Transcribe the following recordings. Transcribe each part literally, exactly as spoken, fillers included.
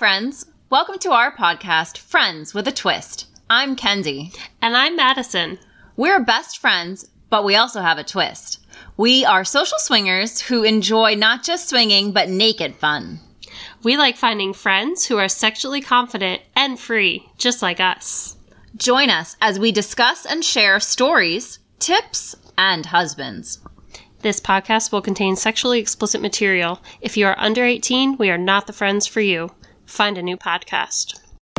friends. Welcome to our podcast, Friends with a Twist. I'm Kenzie. And I'm Madison. We're best friends, but we also have a twist. We are social swingers who enjoy not just swinging, but naked fun. We like finding friends who are sexually confident and free, just like us. Join us as we discuss and share stories, tips, and husbands. This podcast will contain sexually explicit material. If you are under eighteen, we are not the friends for you. Find a new podcast.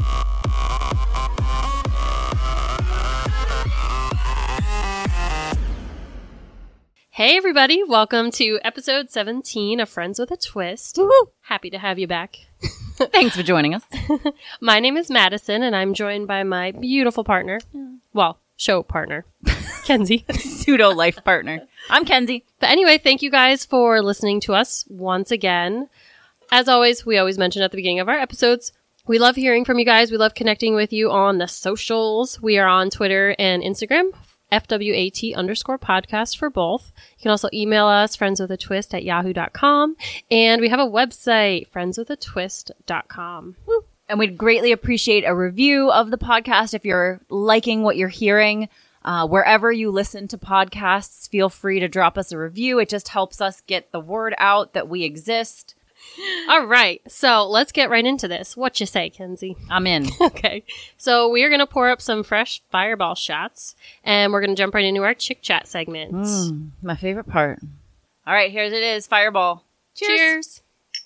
Hey everybody, welcome to episode seventeen of Friends with a Twist. Woo-hoo. Happy to have you back. Thanks for joining us. My name is Madison, and I'm joined by my beautiful partner. Well, show partner, Kenzie. Pseudo life partner. I'm Kenzie. But anyway, thank you guys for listening to us once again. As always, we always mention at the beginning of our episodes, we love hearing from you guys. We love connecting with you on the socials. We are on Twitter and Instagram, F W A T underscore podcast for both. You can also email us, friendswithatwist at yahoo dot com. And we have a website, friends with a twist dot com. Woo. And we'd greatly appreciate a review of the podcast if you're liking what you're hearing. Uh, wherever you listen to podcasts, feel free to drop us a review. It just helps us get the word out that we exist. All right. So let's get right into this. What you say, Kenzie? I'm in. Okay. So we are going to pour up some fresh Fireball shots, and we're going to jump right into our Chick Chat segment. Mm, my favorite part. All right, here it is. Fireball. Cheers. Cheers.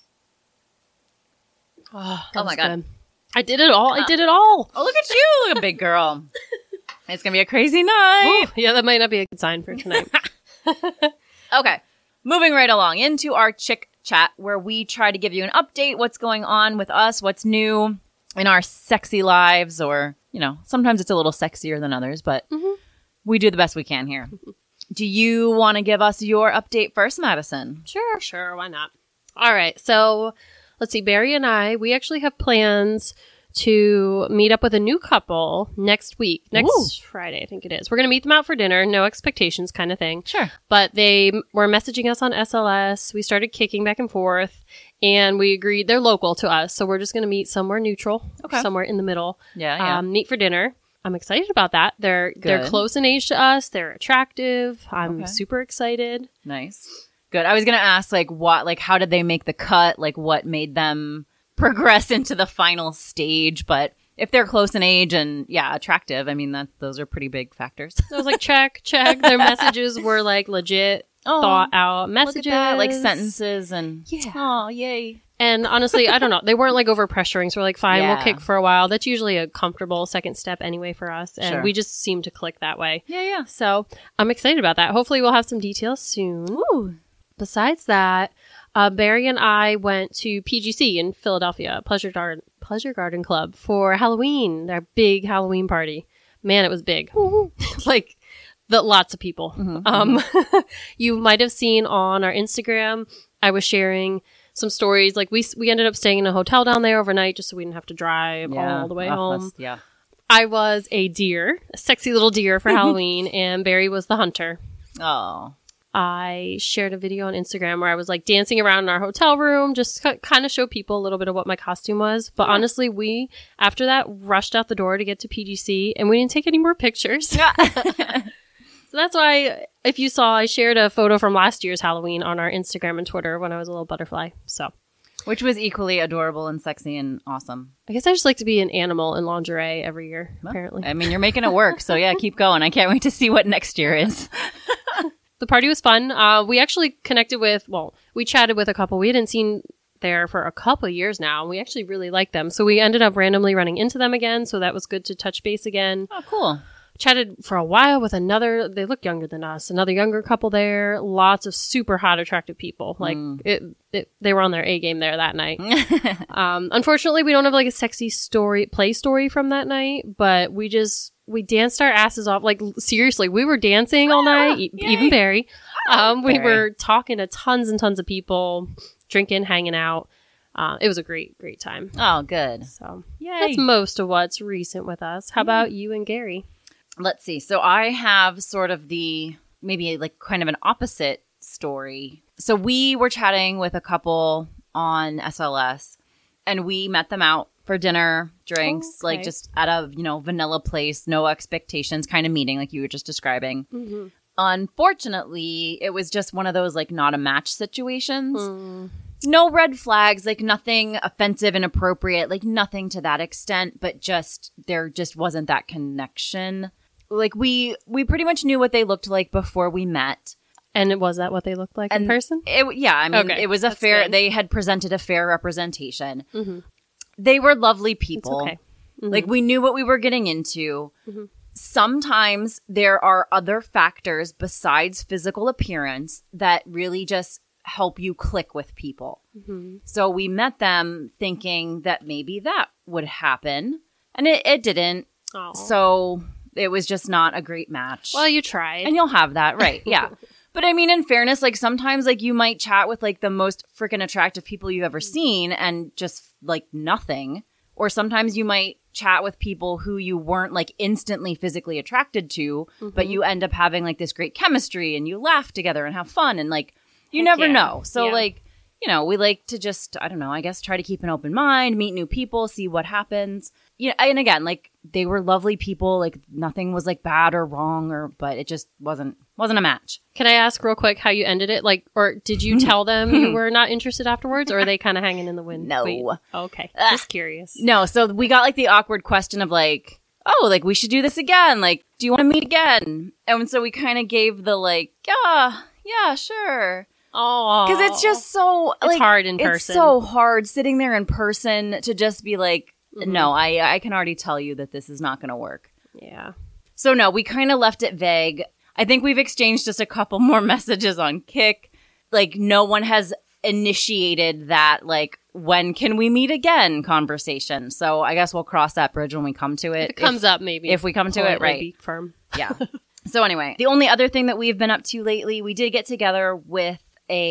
Oh, Oh my God. good. I did it all. I did it all. Oh, look at you. Look at big girl. It's going to be a crazy night. Ooh, yeah, that might not be a good sign for tonight. Okay. Moving right along into our Chick Chat, where we try to give you an update, what's going on with us, what's new in our sexy lives, or, you know, sometimes it's a little sexier than others, but Mm-hmm. we do the best we can here. Do you want to give us your update first, Madison? Sure, sure. Why not? All right. So let's see. Barry and I, we actually have plans to meet up with a new couple next week, next Ooh. Friday, I think it is. We're going to meet them out for dinner, no expectations kind of thing. Sure. But they m- were messaging us on S L S. We started kicking back and forth, and we agreed they're local to us, so we're just going to meet somewhere neutral, Okay. somewhere in the middle. Yeah, yeah. Um, meet for dinner. I'm excited about that. They're they're Good. close in age to us. They're attractive. I'm Okay. super excited. Nice. Good. I was going to ask, like, what, like, how did they make the cut? Like, what made them progress into the final stage? But if they're close in age and, yeah, attractive, I mean, that those are pretty big factors. I was like, check, check. Their messages were like legit, Oh, thought out Look messages, at that, like sentences and, Yeah. oh, yay. And honestly, I don't know. They weren't like over pressuring. So we're like, fine, Yeah. we'll kick for a while. That's usually a comfortable second step anyway for us. And Sure. we just seem to click that way. Yeah, yeah. So I'm excited about that. Hopefully we'll have some details soon. Ooh. Besides that, uh, Barry and I went to P G C in Philadelphia, Pleasure Garden, Pleasure Garden Club for Halloween, their big Halloween party. Man, it was big. Like, the lots of people. Mhm, Um, you might have seen on our Instagram, I was sharing some stories. Like, we we ended up staying in a hotel down there overnight just so we didn't have to drive Yeah. all the way Oh, home. that's- Yeah. I was a deer, a sexy little deer for Halloween, and Barry was the hunter. Oh. I shared a video on Instagram where I was like dancing around in our hotel room, just k- kind of show people a little bit of what my costume was. But Yeah. honestly, we, after that, rushed out the door to get to P G C, and we didn't take any more pictures. So that's why, if you saw, I shared a photo from last year's Halloween on our Instagram and Twitter when I was a little butterfly. So Which was equally adorable and sexy and awesome. I guess I just like to be an animal in lingerie every year, Well, apparently. I mean, you're making it work. So, yeah, keep going. I can't wait to see what next year is. The party was fun. Uh, we actually connected with, well, we chatted with a couple we hadn't seen there for a couple of years now, and we actually really liked them. So we ended up randomly running into them again, so that was good to touch base again. Oh, cool. Chatted for a while with another, they look younger than us, another younger couple there. Lots of super hot, attractive people. Like, Mm. it, it, they were on their A game there that night. um, unfortunately, we don't have like a sexy story, play story from that night, but we just, we danced our asses off. Like, seriously, we were dancing all night, e- yay. even Barry. Um, we Barry. were talking to tons and tons of people, drinking, hanging out. Uh, it was a great, great time. Oh, good. So Yay. that's most of what's recent with us. How about you and Gary? Let's see. So I have sort of the, maybe like kind of an opposite story. So we were chatting with a couple on S L S, and we met them out for dinner, drinks, Okay. like just at a, you know, vanilla place, no expectations kind of meeting like you were just describing. Mm-hmm. Unfortunately, it was just one of those like not a match situations. Mm. No red flags, like nothing offensive, inappropriate, like nothing to that extent, but just there just wasn't that connection. Like we we pretty much knew what they looked like before we met. And was that what they looked like And in person? It, yeah, I mean, Okay, it was a that's fair, good. they had presented a fair representation. Mm-hmm. They were lovely It's people. okay. Mhm. Like we knew what we were getting into. Mhm. Sometimes there are other factors besides physical appearance that really just help you click with people. Mhm. So we met them thinking that maybe that would happen, and it, it didn't. Aw. So it was just not a great match. Well, you tried. And you'll have that, right? Yeah. But I mean, in fairness, like sometimes like you might chat with like the most freaking attractive people you've ever seen and just like nothing. Or sometimes you might chat with people who you weren't like instantly physically attracted to, but Mhm. you end up having like this great chemistry and you laugh together and have fun and like you Heck never yeah. know. So Yeah. like, you know, we like to just, I don't know, I guess try to keep an open mind, meet new people, see what happens. Yeah, and again, like they were lovely people, like nothing was like bad or wrong or but it just wasn't wasn't a match. Can I ask real quick how you ended it? Like, or did you tell them you were not interested afterwards, or are they kind of hanging in the wind? No. Wait. Okay. Ugh. Just curious. No, so we got like the awkward question of like, oh, like we should do this again. Like, do you want to meet again? And so we kind of gave the like, yeah, yeah, sure. Oh, Because it's just so It's like, hard in It's person. so hard sitting there in person to just be like, Mhm. no, I I can already tell you that this is not going to work. yeah. So no, we kind of left it vague. I think we've exchanged just a couple more messages on Kik. Like no one has initiated that like when can we meet again conversation. So I guess we'll cross that bridge when we come to it. If it comes up, maybe if we come to it, politely right. Be firm. Yeah. So anyway, the only other thing that we've been up to lately, we did get together with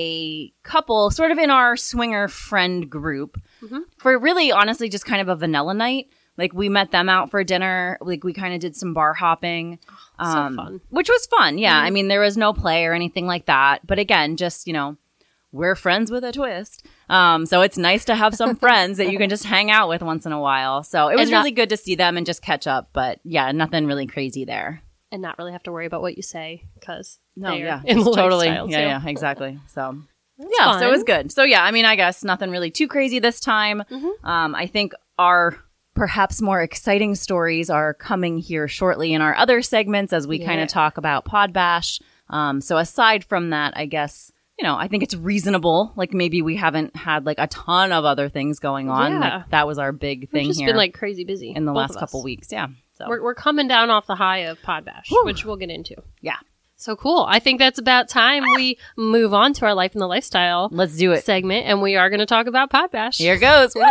a couple sort of in our swinger friend group Mhm. for really honestly just kind of a vanilla night. Like we met them out for dinner. Like we kind of did some bar hopping. So um, fun. Which was fun. Yeah. Mhm. I mean, there was no play or anything like that. But again, just, you know, we're friends with a twist. Um, so it's nice to have some friends that you can just hang out with once in a while. So it was And not- really good to see them and just catch up. But yeah, nothing really crazy there. And not really have to worry about what you say because No, yeah, in the it's totally, lifestyle, yeah, too. yeah, exactly. So, That's yeah, fun. so it was good. So, yeah, I mean, I guess nothing really too crazy this time. Mhm. Um, I think our perhaps more exciting stories are coming here shortly in our other segments as we kind Yeah. of talk about Pod Bash. Um, so, aside from that, I guess, you know, I think it's reasonable. Like maybe we haven't had like a ton of other things going on. Yeah. Like that was our big We've thing just here been like crazy busy in the both last of us. couple weeks. Yeah. So, We're, we're coming down off the high of Pod Bash, Whew. which we'll get into. yeah, So cool. I think that's about time we move on to our life and the lifestyle let's do it. segment, and we are going to talk about Pod Bash. Here goes. Woo!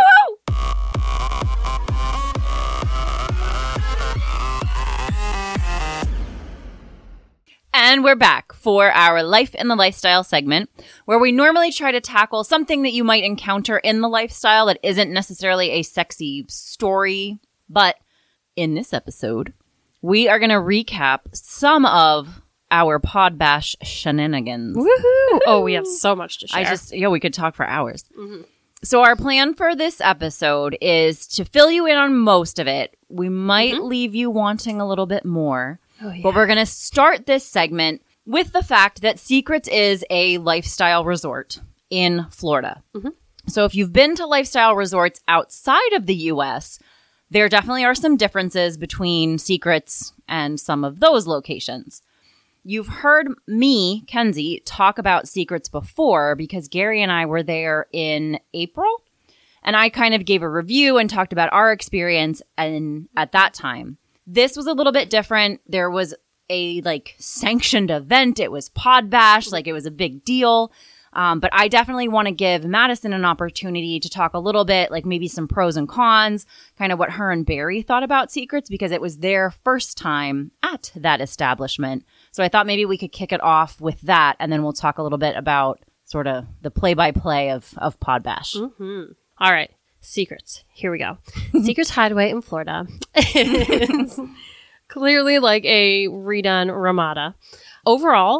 And we're back for our Life in the Lifestyle segment, where we normally try to tackle something that you might encounter in the lifestyle that isn't necessarily a sexy story. But in this episode, we are going to recap some of our Pod Bash shenanigans. Woohoo! Oh, we have so much to share. I just, yeah, we could talk for hours. Mhm. So our plan for this episode is to fill you in on most of it. We might Mhm. leave you wanting a little bit more, Oh, yeah. but we're going to start this segment with the fact that Secrets is a lifestyle resort in Florida. Mhm. So if you've been to lifestyle resorts outside of the U S, there definitely are some differences between Secrets and some of those locations. You've heard me, Kenzie, talk about Secrets before because Gary and I were there in April, and I kind of gave a review and talked about our experience and at that time. This was a little bit different. There was a like sanctioned event. It was Pod Bash, like it was a big deal. Um, but I definitely want to give Madison an opportunity to talk a little bit, like maybe some pros and cons, kind of what her and Barry thought about Secrets because it was their first time at that establishment. So I thought maybe we could kick it off with that, and then we'll talk a little bit about sort of the play-by-play of, of Pod Bash. Mhm. All right. Secrets. Here we go. Secrets Hideaway in Florida. It's clearly like a redone Ramada. Overall,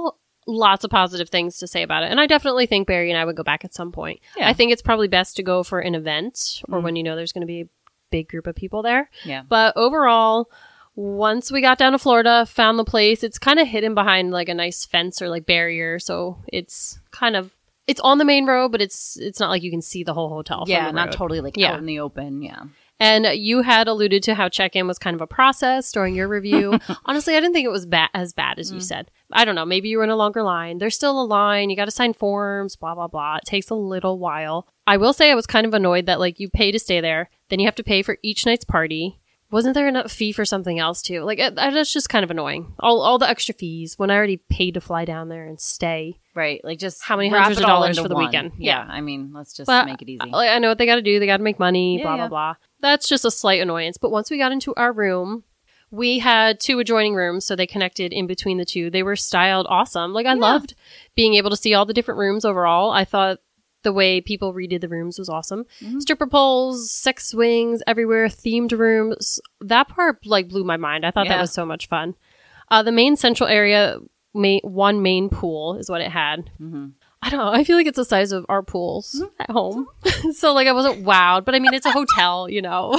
lots of positive things to say about it. And I definitely think Barry and I would go back at some point. Yeah. I think it's probably best to go for an event or Mm. when you know there's going to be a big group of people there. Yeah. But overall, once we got down to Florida, found the place, it's kind of hidden behind like a nice fence or like barrier. So it's kind of, it's on the main road, but it's it's not like you can see the whole hotel from Yeah, the not road. totally like Yeah. out in the open. Yeah. And you had alluded to how check-in was kind of a process during your review. Honestly, I didn't think it was ba- as bad as you said. I don't know. Maybe you were in a longer line. There's still a line. You got to sign forms, blah, blah, blah. It takes a little while. I will say I was kind of annoyed that like you pay to stay there. Then you have to pay for each night's party. Wasn't there a fee for something else too? Like it, that's just kind of annoying. All all the extra fees when I already paid to fly down there and stay. Right. Like just How many wrap hundreds it of all dollars into for the one. weekend. Yeah. Yeah. I mean, let's just But make it easy. I, I know what they got to do. They got to make money, Yeah, blah, yeah. blah, blah. That's just a slight annoyance. But once we got into our room, we had two adjoining rooms, so they connected in between the two. They were styled awesome. Like, I Yeah. loved being able to see all the different rooms overall. I thought the way people redid the rooms was awesome. Mhm. Stripper poles, sex swings everywhere, themed rooms. That part, like, blew my mind. I thought Yeah. that was so much fun. Uh, the main central area, main, one main pool is what it had. Mhm. I don't know. I feel like it's the size of our pools at home. So, like, I wasn't wowed. But, I mean, it's a hotel, you know.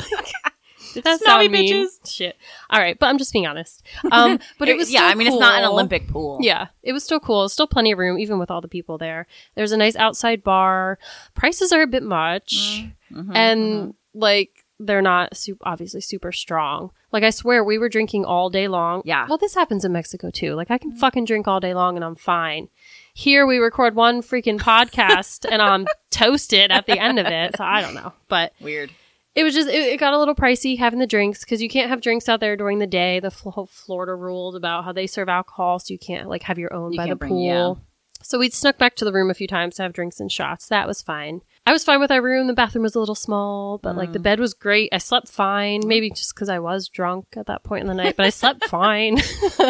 Did that Snobby sound mean? bitches. Shit. All right. But I'm just being honest. Um, but it was yeah, still I mean, it's not an cool. Olympic pool. Yeah. It was still cool. Still plenty of room, even with all the people there. There's a nice outside bar. Prices are a bit much. Mhm, and, mhm. like, they're not su- obviously super strong. Like, I swear, we were drinking all day long. Yeah. Well, this happens in Mexico, too. Like, I can fucking drink all day long and I'm fine. Here, we record one freaking podcast and I'm toasted at the end of it. So, I don't know. But Weird. it was just, it, it got a little pricey having the drinks because you can't have drinks out there during the day. The fl- Florida rules about how they serve alcohol, so you can't, like, have your own You by the can't bring- pool. yeah. So we snuck back to the room a few times to have drinks and shots. That was fine. I was fine with our room. The bathroom was a little small, but like Mm. the bed was great. I slept fine. Maybe just because I was drunk at that point in the night, but I slept fine.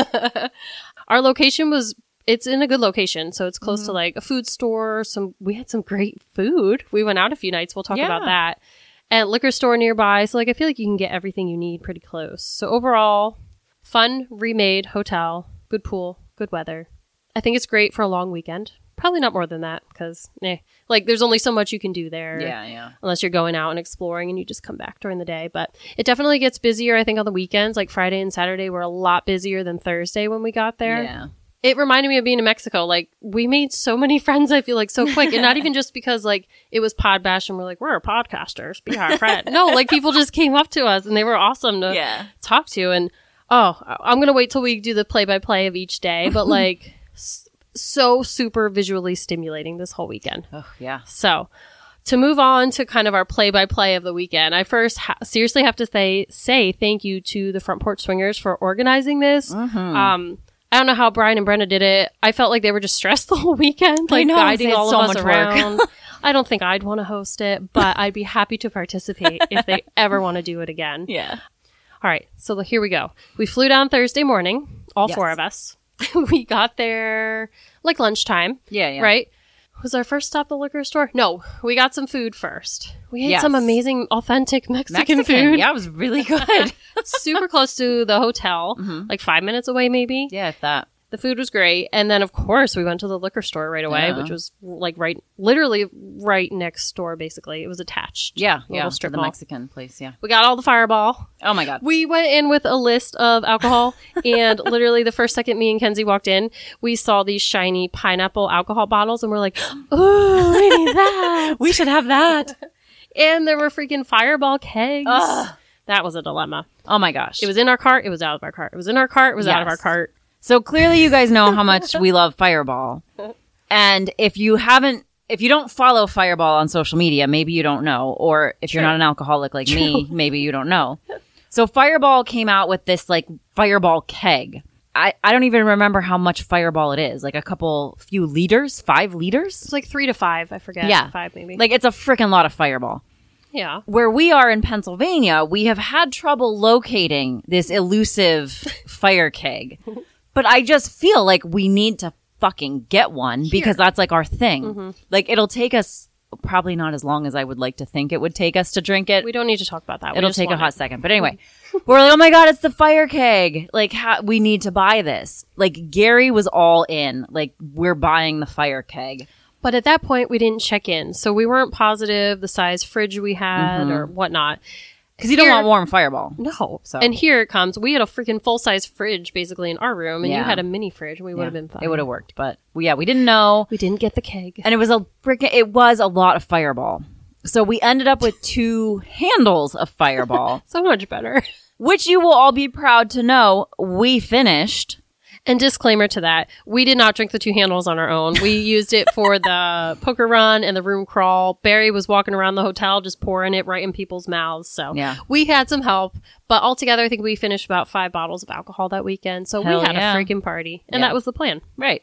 Our location was, it's in a good location. So it's close Mm-hmm. to like a food store. Some, we had some great food. We went out a few nights. We'll talk Yeah. about that. And liquor store nearby. So like I feel like you can get everything you need pretty close. So overall, fun, remade hotel, good pool, good weather. I think it's great for a long weekend. Probably not more than that because, eh, like there's only so much you can do there. Yeah, yeah. Unless you're going out and exploring and you just come back during the day. But it definitely gets busier, I think, on the weekends. Like Friday and Saturday were a lot busier than Thursday when we got there. Yeah. It reminded me of being in Mexico. Like, we made so many friends, I feel like, so quick. And not even just because, like, it was Pod Bash and we're like, we're podcasters, be our friend. No, like, people just came up to us and they were awesome to Yeah. talk to. And, oh, I'm going to wait till we do the play-by-play of each day. But, like, s- so super visually stimulating this whole weekend. Oh, yeah. So, to move on to kind of our play-by-play of the weekend, I first ha- seriously have to say, say thank you to the Front Porch Swingers for organizing this. Mhm. Um, I don't know how Brian and Brenda did it. I felt like they were just stressed the whole weekend, like know, guiding they had all so of us much work. around. I don't think I'd want to host it, but I'd be happy to participate if they ever want to do it again. Yeah. All right, so the- here we go. We flew down Thursday morning, all Yes. four of us. We got there like lunchtime, Yeah, yeah. right? Was our first stop the liquor store? No, we got some food first. We ate Yes. some amazing, authentic Mexican, Mexican. food. Yeah, it was really good. Super close to the hotel, Mhm. like five minutes away maybe. Yeah, if that. The food was great. And then, of course, we went to the liquor store right away, Yeah. which was like right, literally right next door, basically. It was attached. Yeah, Little yeah. strip the mall. Mexican place, yeah. We got all the Fireball. Oh, my God. We went in with a list of alcohol, and literally the first second me and Kenzie walked in, we saw these shiny pineapple alcohol bottles, and we're like, "Ooh, we need that! We should have that. And there were freaking Fireball kegs. Ugh. That was a dilemma. Oh, my gosh. It was in our cart. It was out of our cart. It was in our cart. It was out of our Yes. cart. So clearly you guys know how much we love Fireball. And if you haven't, if you don't follow Fireball on social media, maybe you don't know. Or if you're True. not an alcoholic like me, maybe you don't know. So Fireball came out with this like Fireball keg. I, I don't even remember how much Fireball it is. Like a couple, few liters, five liters. It's like three to five. I forget. Yeah. Five maybe. Like it's a freaking lot of Fireball. yeah. Where we are in Pennsylvania, we have had trouble locating this elusive fire keg. But I just feel like we need to fucking get one because that's like our thing. Mm-hmm. Like it'll take us probably not as long as I would like to think it would take us to drink it. We don't need to talk about that. We It'll just take a want hot it. second. But anyway, we're like, oh my God, it's the fire keg. Like, how, we need to buy this. Like, Gary was all in. Like, we're buying the fire keg. But at that point, we didn't check in. So we weren't positive the size fridge we had Mhm. or whatnot. Because you don't Here- want warm Fireball. No. So- And here it comes. We had a freaking full-size fridge basically in our room, and you Yeah. had a mini fridge, and we would have Yeah, been fine. It would have worked. But, well, yeah, we didn't know. We didn't get the keg. And it was a freaking, it was a lot of Fireball. So we ended up with two handles of Fireball, So much better. which you will all be proud to know we finished. And disclaimer to that, we did not drink the two handles on our own. We used it for the poker run and the room crawl. Barry was walking around the hotel just pouring it right in people's mouths. So Yeah. we had some help. But altogether, I think we finished about five bottles of alcohol that weekend. So Hell we had yeah. a freaking party. And Yeah. that was the plan. Right.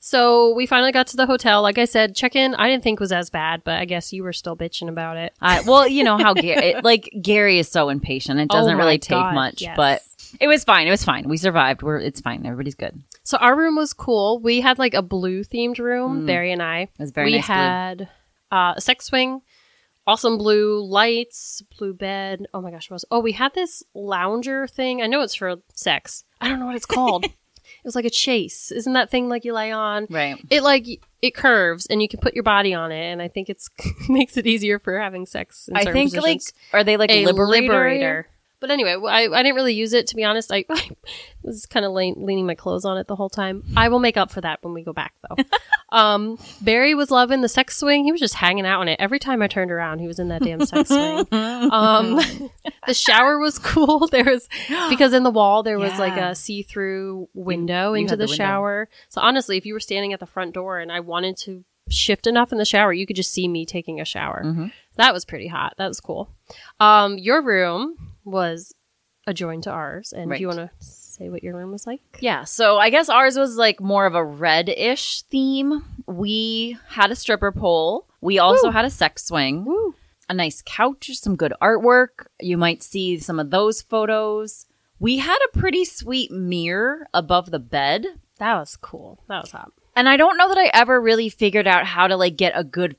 So we finally got to the hotel. Like I said, check-in I didn't think was as bad, but I guess you were still bitching about it. I, well, you know how Gary, it, like Gary is so impatient. It Oh doesn't my really take God, much, yes. but it was fine. It was fine. We survived. We're, it's fine. Everybody's good. So our room was cool. We had like a blue themed room, Mm. Barry and I. It was very we nice blue. had uh, a sex swing, awesome blue lights, blue bed. Oh my gosh, what was oh we had this lounger thing. I know it's for sex. I don't know what it's called. It was like a chase. Isn't that thing like you lay on? Right. It like it curves and you can put your body on it, and I think it's makes it easier for having sex. In I certain think positions. like, are they like a liberator? liberator. But anyway, I, I didn't really use it, to be honest. I, I was kind of le- leaning my clothes on it the whole time. I will make up for that when we go back, though. um, Barry was loving the sex swing. He was just hanging out on it. Every time I turned around, he was in that damn sex swing. Um, the shower was cool. There was, because in the wall, there was Yeah. like a see-through window You into had the, the window. shower. So honestly, if you were standing at the front door and I wanted to shift enough in the shower, you could just see me taking a shower. Mhm. That was pretty hot. That was cool. Um, your room was adjoined to ours. And Right. do you want to say what your room was like? Yeah, so I guess ours was like more of a red-ish theme. We had a stripper pole. We also Woo. had a sex swing, Woo. a nice couch, some good artwork. You might see some of those photos. We had a pretty sweet mirror above the bed. That was cool. That was hot. And I don't know that I ever really figured out how to like get a good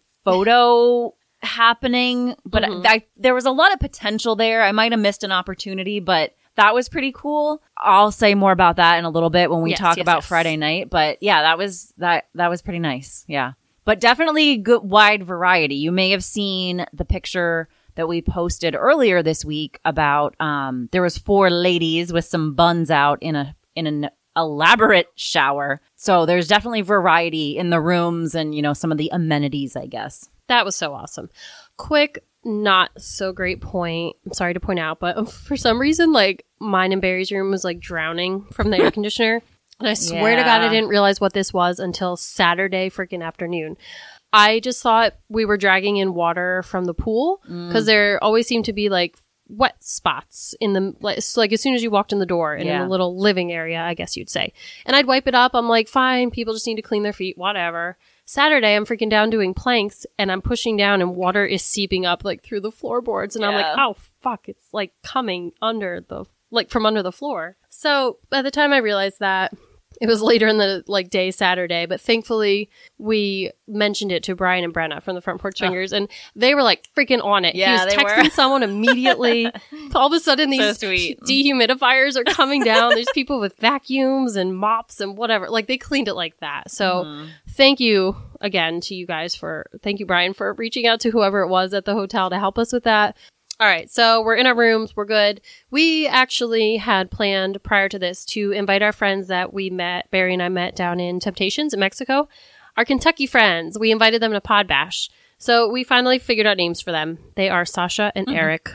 photo happening, but Mhm. I, there was a lot of potential there. I might have missed an opportunity, but that was pretty cool. I'll say more about that in a little bit when we Yes, talk yes, about yes. Friday night. But yeah, that was that that was pretty nice. Yeah. But definitely good wide variety. You may have seen the picture that we posted earlier this week about um there was four ladies with some buns out in a in an elaborate shower. So there's definitely variety in the rooms and, you know, some of the amenities, I guess. That was so awesome. Quick, not so great point. I'm sorry to point out, but for some reason, like mine and Barry's room was like drowning from the air conditioner. And I swear to God, I Yeah. didn't realize what this was until Saturday freaking afternoon. I just thought we were dragging in water from the pool because there always seemed to be like wet spots in the like, so, like as soon as you walked in the door and in Yeah. the little living area, I guess you'd say. And I'd wipe it up. I'm like, fine, people just need to clean their feet, whatever. Saturday, I'm freaking down doing planks and I'm pushing down and water is seeping up like through the floorboards. And I'm like, Yeah. oh, fuck. It's like coming under the, like from under the floor. So by the time I realized that, it was later in the like day Saturday, but thankfully we mentioned it to Brian and Brenna from the Front Porch Swingers, and they were like freaking on it. Yeah, he was they texting were. someone immediately. All of a sudden, So these sweet. dehumidifiers are coming down. There's people with vacuums and mops and whatever. Like they cleaned it like that. So Mhm. thank you again to you guys for thank you, Brian, for reaching out to whoever it was at the hotel to help us with that. All right, so we're in our rooms. We're good. We actually had planned prior to this to invite our friends that we met, Barry and I met down in Temptations in Mexico, our Kentucky friends. We invited them to Pod Bash. So we finally figured out names for them. They are Sasha and Eric,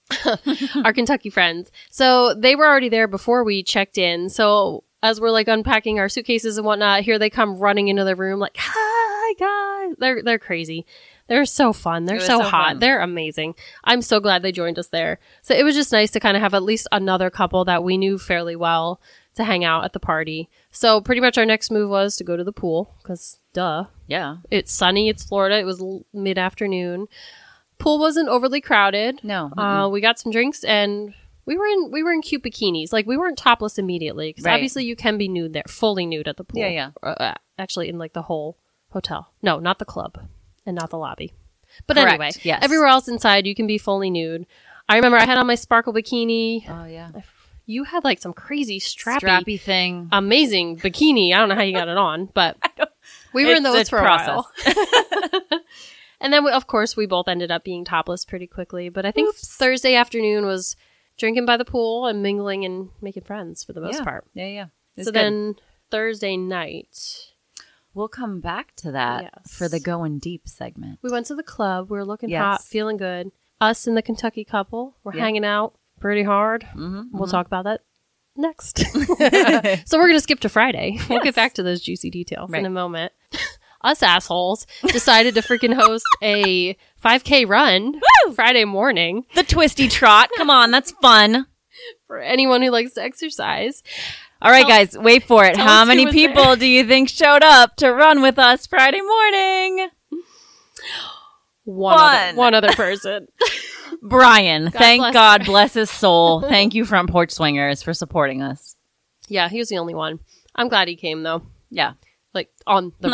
our Kentucky friends. So they were already there before we checked in. So as we're like unpacking our suitcases and whatnot, here they come running into the room like, hi guys. They're, they're crazy. They're so fun. They're It was so, so hot. fun. They're amazing. I'm so glad they joined us there. So it was just nice to kind of have at least another couple that we knew fairly well to hang out at the party. So pretty much our next move was to go to the pool because duh. Yeah. It's sunny. It's Florida. It was l- mid-afternoon. Pool wasn't overly crowded. No. Uh, we got some drinks and we were in we were in cute bikinis. Like we weren't topless immediately because Right. obviously you can be nude there, fully nude at the pool. Yeah, yeah. Uh, actually, in like the whole hotel. No, not the club and not the lobby. But Correct. anyway, Yes. everywhere else inside, you can be fully nude. I remember I had on my sparkle bikini. Oh, yeah. You had like some crazy strappy, Strappy thing. amazing bikini. I don't know how you got it on, but we were in It's those a for a process. while. And then, we, of course, we both ended up being topless pretty quickly. But I think Oops. Thursday afternoon was drinking by the pool and mingling and making friends for the most yeah. part. Yeah, yeah. It was So good. then Thursday night, We'll come back to that Yes. for the going deep segment. we went to the club. We were looking Yes. hot, feeling good. Us and the Kentucky couple were Yeah. hanging out pretty hard. Mm-hmm, We'll talk about that next. So we're going to skip to Friday. We'll Yes. get back to those juicy details Right. in a moment. Us assholes decided to freaking host a five K run Friday morning The twisty trot. Come on, that's fun. for anyone who likes to exercise. All right, Tell- guys, wait for it. tell How us who many was people there. do you think showed up to run with us Friday morning? One, One. Other, one other person. Brian. Thank bless God bless his soul. Thank you, Front Porch Swingers, for supporting us. Yeah, he was the only one. I'm glad he came though. Yeah. Like on the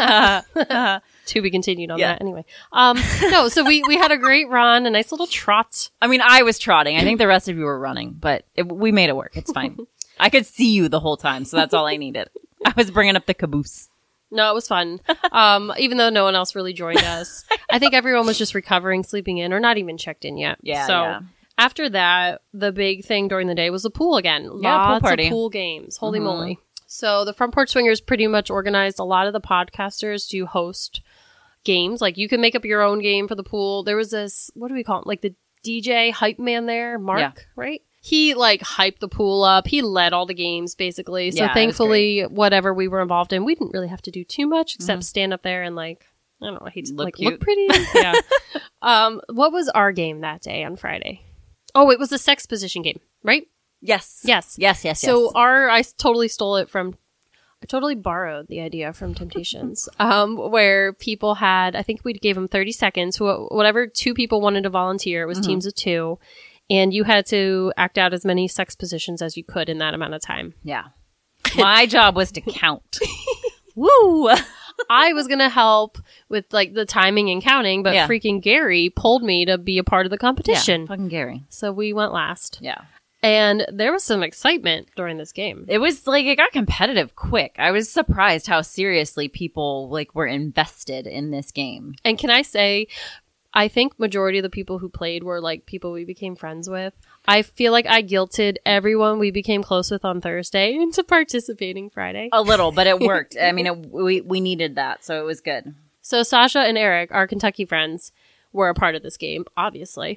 run. To be continued on Yeah. that anyway. Um, no, so we, we had a great run, a nice little trot. I mean, I was trotting. I think the rest of you were running, but it, we made it work. It's fine. I could see you the whole time, so that's all I needed. I was bringing up the caboose. No, it was fun. Um, even though no one else really joined us. I think everyone was just recovering, sleeping in, or not even checked in yet. Yeah, So yeah. after that, the big thing during the day was the pool again. Yeah, pool Lots party. of pool games. Holy Mhm. moly. So the Front Porch Swingers pretty much organized a lot of the podcasters to host games. Like you can make up your own game for the pool. There was this, what do we call it? Like the D J hype man there, Mark, Yeah. right? He like hyped the pool up. He led all the games basically. So Yeah, it was thankfully, whatever we were involved in, we didn't really have to do too much except stand up there and like, I don't know, he'd Look like cute. look pretty. Yeah. Um, what was our game that day on Friday? Oh, it was the sex position game, right? Yes. Yes. Yes, yes, yes. So our, I s- totally stole it from, I totally borrowed the idea from Temptations, um, where people had, I think we gave them thirty seconds. Wh- whatever two people wanted to volunteer, it was Mm-hmm. teams of two, and you had to act out as many sex positions as you could in that amount of time. yeah. My job was to count. Woo! I was gonna help with like the timing and counting, but Yeah. freaking Gary pulled me to be a part of the competition, Yeah, fucking Gary. so we went last. Yeah. And there was some excitement during this game. It was like it got competitive quick. I was surprised how seriously people like were invested in this game. And can I say, I think majority of the people who played were like people we became friends with. I feel like I guilted everyone we became close with on Thursday into participating Friday. A little, but it worked. I mean, it, we we needed that, so it was good. So Sasha and Eric, our Kentucky friends, were a part of this game, obviously.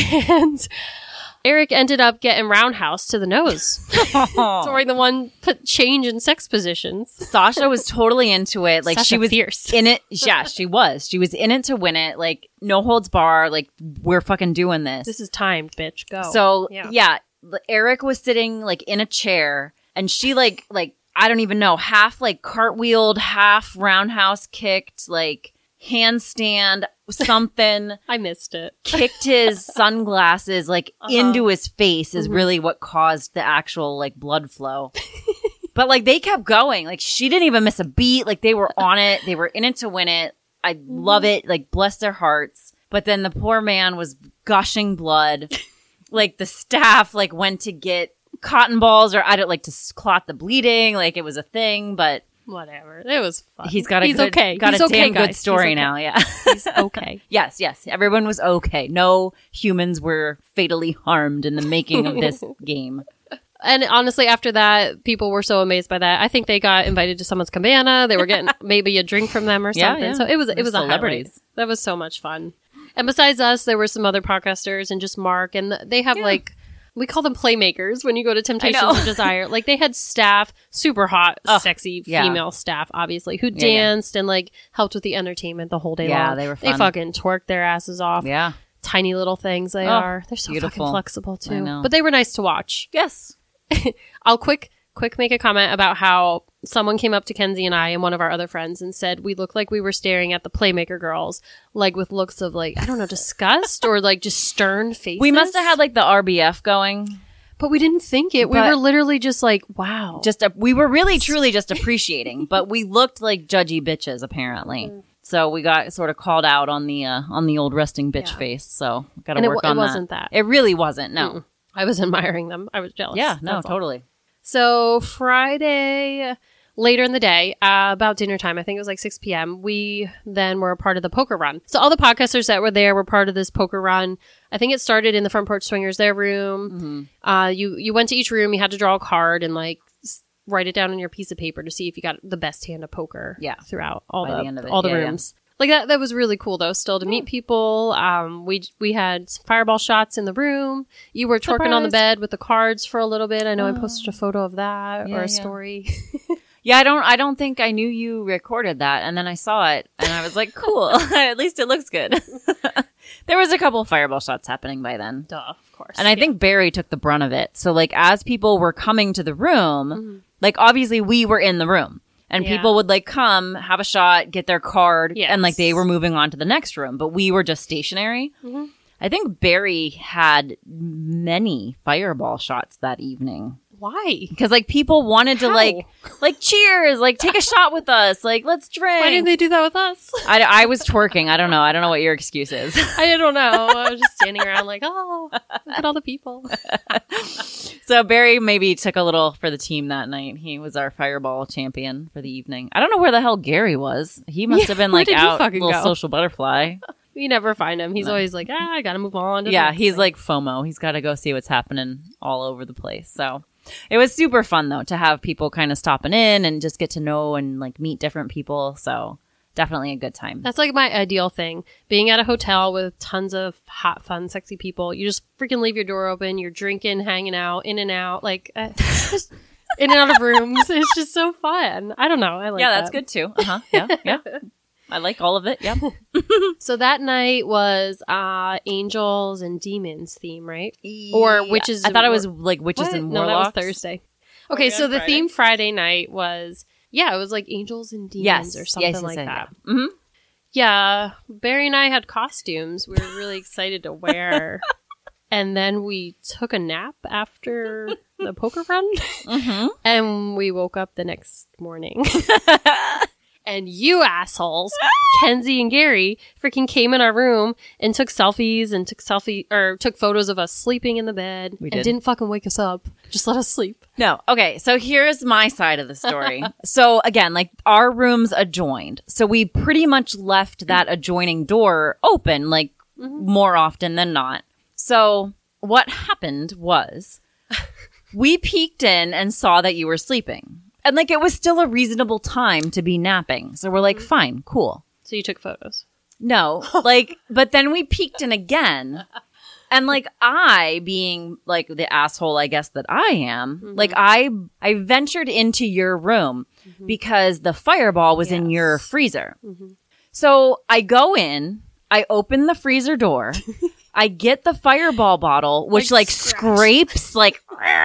And Eric ended up getting roundhouse to the nose during the one put change in sex positions. Sasha was totally into it. Like Sasha she was fierce. in it. Yeah, she was. She was in it to win it. Like no holds bar. Like we're fucking doing this. This is timed, bitch. Go. So Yeah. yeah. Eric was sitting like in a chair, and she like like I don't even know, half like cartwheeled, half roundhouse kicked, like handstand something. I missed it. Kicked his sunglasses like Uh-huh. into his face is Mhm. really what caused the actual like blood flow. But like they kept going. Like she didn't even miss a beat. Like they were on it. They were in it to win it. I love it. Like bless their hearts. But then the poor man was gushing blood. Like the staff like went to get cotton balls or I don't like to s- clot the bleeding. Like it was a thing, but Whatever. It was fun. he's got a he's good, okay. got he's a okay, damn guys. good story He's okay. now. Yeah. He's okay. Yes, yes. Everyone was okay. No humans were fatally harmed in the making of this game. And honestly, after that, people were so amazed by that. I think they got invited to someone's cabana. They were getting maybe a drink from them or Yeah, something. yeah. So it was it They're was a highlight. celebrities. That was so much fun. And besides us, there were some other podcasters and just Mark, and th- they have Yeah. like we call them playmakers when you go to Temptations know. of Desire. Like they had staff, super hot, Oh, sexy yeah. female staff, obviously, who Yeah, yeah. danced and like helped with the entertainment the whole day Yeah, long. they were They fun. fucking twerked their asses off. Yeah. Tiny little things they Oh, are. They're so beautiful. fucking flexible I too. know. But they were nice to watch. Yes. I'll quick quick make a comment about how someone came up to Kenzie and I and one of our other friends and said we looked like we were staring at the Playmaker girls, like with looks of like, I don't know, disgust or like just stern faces. We must have had like the R B F going. But we didn't think it. We But- were literally just like, wow. Just a, we were really truly just appreciating, but we looked like judgy bitches apparently. So we got sort of called out on the uh, on the old resting bitch Yeah. face. So got to And it, work w- on it that. wasn't that. It really wasn't. No. Mm-mm. I was admiring them. I was jealous. Yeah. No. That's all. Totally. So Friday, later in the day, uh, about dinner time, I think it was like six p.m., we then were a part of the poker run. So all the podcasters that were there were part of this poker run. I think it started in the Front Porch Swingers, their room. Mm-hmm. Uh, you, you went to each room, you had to draw a card and like s- write it down on your piece of paper to see if you got the best hand of poker Yeah. throughout all By the, the end of it. all the Yeah, yeah. rooms. Like that, that was really cool though. Still to meet people. Um, we we had fireball shots in the room. You were twerking on the Surprise. bed with the cards for a little bit. I know I Oh. posted a photo of that Yeah, or a yeah. story. Yeah, I don't I don't think I knew you recorded that, and then I saw it and I was like, cool. At least it looks good. There was a couple fireball shots happening by then. Duh, of course. And I Yeah. think Barry took the brunt of it. So like as people were coming to the room, Mhm. like obviously we were in the room. And Yeah. people would like come, have a shot, get their card, Yes. and like they were moving on to the next room, but we were just stationary. Mhm. I think Barry had many fireball shots that evening. Why? Because like people wanted to How? like like cheers, like take a shot with us, like let's drink. Why didn't they do that with us? I, I was twerking. I don't know. I don't know what your excuse is. I don't know. I was just standing around like, oh, look at all the people. So Barry maybe took a little for the team that night. He was our fireball champion for the evening. I don't know where the hell Gary was. He must Yeah, have been where like did he out, fucking little go? social butterfly. We never find him. He's always like, ah, I gotta move on. to the Yeah, next he's thing. like FOMO. He's got to go see what's happening all over the place. So it was super fun though to have people kind of stopping in and just get to know and like meet different people. So definitely a good time. That's like my ideal thing. Being at a hotel with tons of hot, fun, sexy people. You just freaking leave your door open. You're drinking, hanging out, in and out, like uh, just in and out of rooms. It's just so fun. I don't know. I like yeah, that's that. good too. Uh huh. Yeah, yeah. I like all of it. Yeah. So that night was uh angels and demons theme, right? Or witches I and thought it war- was like witches What? and No, warlocks. that was Thursday. Okay, we so on the Friday? theme Friday night was yeah, it was like angels and demons Yes, or something yes, yes, like yes, that. yeah. Mhm. Yeah, Barry and I had costumes. We were really excited to wear. And then we took a nap after the poker run. Mhm. And we woke up the next morning. And you assholes, Kenzie and Gary, freaking came in our room and took selfies and took selfie or took photos of us sleeping in the bed We and did. didn't fucking wake us up. Just let us sleep. No. Okay. So here's my side of the story. So again, like our rooms adjoined. So we pretty much left that adjoining door open, like more often than not. So what happened was we peeked in and saw that you were sleeping. And like it was still a reasonable time to be napping. So we're like, fine, cool. So you took photos. No, like, but then we peeked in again. And like I being like the asshole, I guess that I am, Mm-hmm. like I, I ventured into your room because the fireball was in Yes. your freezer. Mhm. So I go in, I open the freezer door, I get the fireball bottle, which Like like, scratch. scrapes like,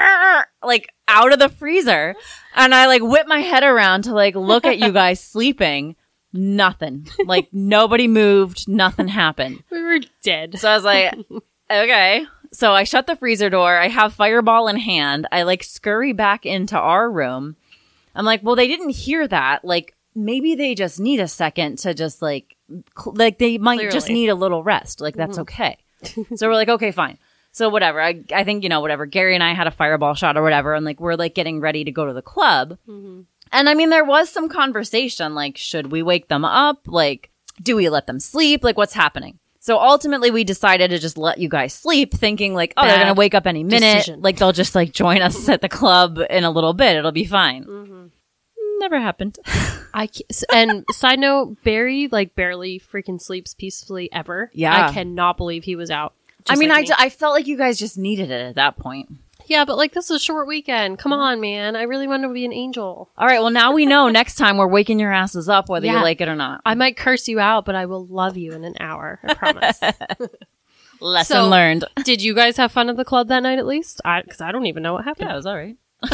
like out of the freezer. And I like whip my head around to like look at you guys sleeping. Nothing. Like nobody moved. Nothing happened. We were dead. So I was like, okay. So I shut the freezer door. I have fireball in hand. I like scurry back into our room. I'm like, well, they didn't hear that. Like maybe they just need a second to just like, cl- like they might just Clearly. need a little rest. Like that's okay. So we're like, okay, fine. So whatever. I, I think, you know, whatever. Gary and I had a fireball shot or whatever. And like, we're like getting ready to go to the club. Mm-hmm. And I mean, there was some conversation, like, should we wake them up? Like, do we let them sleep? Like, what's happening? So ultimately, we decided to just let you guys sleep, thinking like, oh, they're Bad going to wake up any minute. decision. Like, they'll just like join us at the club in a little bit. It'll be fine. Mm-hmm. Never happened. I ca- s- and side note, Barry like barely freaking sleeps peacefully ever. Yeah. I cannot believe he was out. I just mean, like I, me. ju- I felt like you guys just needed it at that point. yeah, but like this is a short weekend. Come on, man. I really wanted to be an angel. All right. Well, now we know next time we're waking your asses up, whether you Yeah. like it or not. I might curse you out, but I will love you in an hour. I promise. Lesson So- learned. Did you guys have fun at the club that night at least? I because I don't even know what happened. Yeah, it was all right.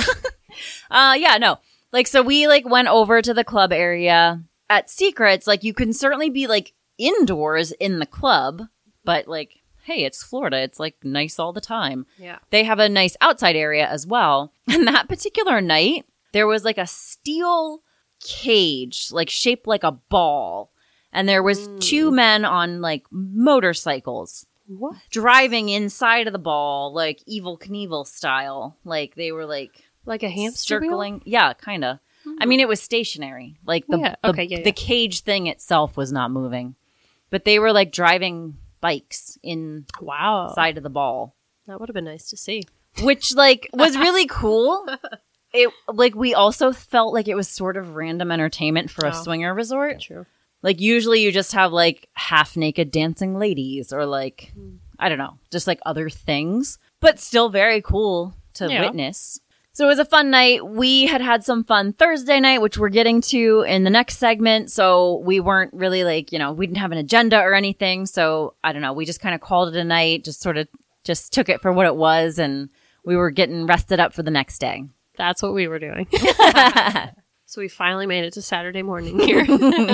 uh, yeah, no. Like, so we, like, went over to the club area. At Secrets, like, you can certainly be, like, indoors in the club, but, like, hey, it's Florida. It's, like, nice all the time. Yeah. They have a nice outside area as well. And that particular night, there was, like, a steel cage, like, shaped like a ball. And there was Mm. two men on like motorcycles What? driving inside of the ball, like Evil Knievel style. Like they were like Like a hamster wheel? circling. Yeah, kind of. I mean, it was stationary. Like the, Yeah, the, okay, yeah, the yeah. cage thing itself was not moving. But they were like driving bikes inside Wow. of the ball, That would have been nice to see. which like was really cool. It like we also felt like it was sort of random entertainment for a Oh. swinger resort. True. Like usually you just have like half naked dancing ladies or like Hmm. I don't know, just like other things, but still very cool to Yeah. witness. So it was a fun night. We had had some fun Thursday night, which we're getting to in the next segment. So we weren't really like, you know, we didn't have an agenda or anything. So I don't know. We just kind of called it a night, just sort of just took it for what it was. And we were getting rested up for the next day. That's what we were doing. So we finally made it to Saturday morning here.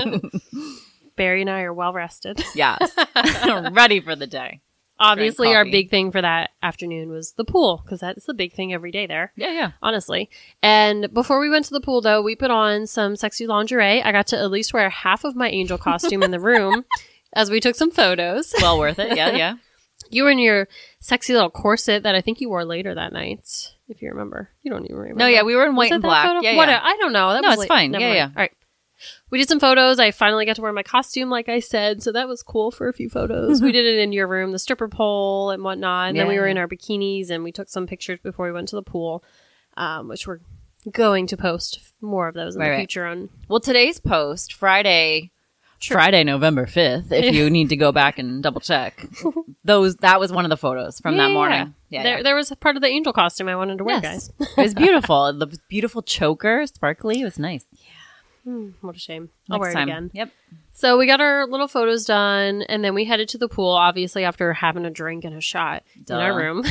Barry and I are well rested. Yes. Ready for the day. Obviously, Drank our coffee. big thing for that afternoon was the pool, because that's the big thing every day there. Yeah, yeah. Honestly. And before we went to the pool, though, we put on some sexy lingerie. I got to at least wear half of my angel costume in the room as we took some photos. Well worth it. Yeah, yeah. You were in your sexy little corset that I think you wore later that night, if you remember. You don't even remember. No, yeah, we were in Was white it and that black. photo? Yeah, What yeah. a- I don't know. That No, was it's late. fine. Never Yeah, mind. yeah. All right. We did some photos. I finally got to wear my costume, like I said, so that was cool for a few photos. We did it in your room, the stripper pole and whatnot, and then we Yeah. were in our bikinis, and we took some pictures before we went to the pool, um, which we're going to post more of those in Right, the right. future on. Well, today's post, Friday, Friday, November fifth, if you need to go back and double check, those that was one of the photos from that Yeah. morning. Yeah, there, yeah. there was a part of the angel costume I wanted to wear, Yes. guys. It was beautiful. The beautiful choker, sparkly. It was nice. Hmm, what a shame. I'll Next wear it time. again. Yep. So we got our little photos done, and then we headed to the pool, obviously after having a drink and a shot Duh. in our room.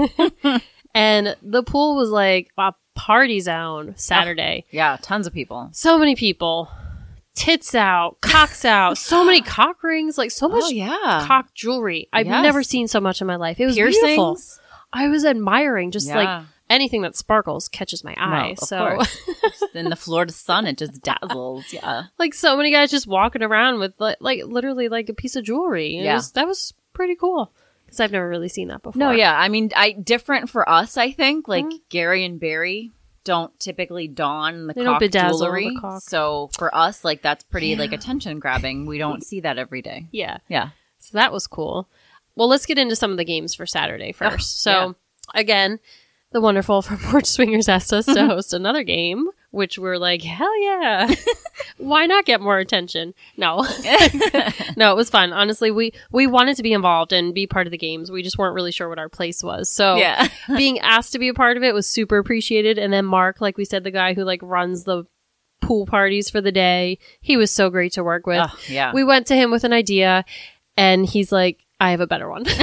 And the pool was like a party zone Saturday. Yeah, tons of people. So many people. Tits out, cocks out, so many cock rings, like so much Oh, yeah. cock jewelry. I've Yes. never seen so much in my life. It was Piercings. beautiful. I was admiring just Yeah. like anything that sparkles catches my eye. No, of so course. In the Florida sun, it just dazzles. Yeah. like so many guys just walking around with like, like literally like a piece of jewelry. It Yeah. was, that was pretty cool because I've never really seen that before. No, yeah. I mean, I different for us, I think. Like Mhm. Gary and Barry don't typically don the They don't cock bedazzle the jewelry. cock. So for us, like that's pretty Yeah. like attention grabbing. We don't see that every day. Yeah. Yeah. So that was cool. Well, let's get into some of the games for Saturday first. Oh, so yeah. again, the wonderful from Porch Swingers asked us to host another game, which we're like, hell yeah. Why not get more attention? No. No, it was fun. Honestly, we, we wanted to be involved and be part of the games. We just weren't really sure what our place was. So Yeah. being asked to be a part of it was super appreciated. And then Mark, like we said, the guy who like runs the pool parties for the day, he was so great to work with. Oh, yeah. We went to him with an idea and he's like, I have a better one.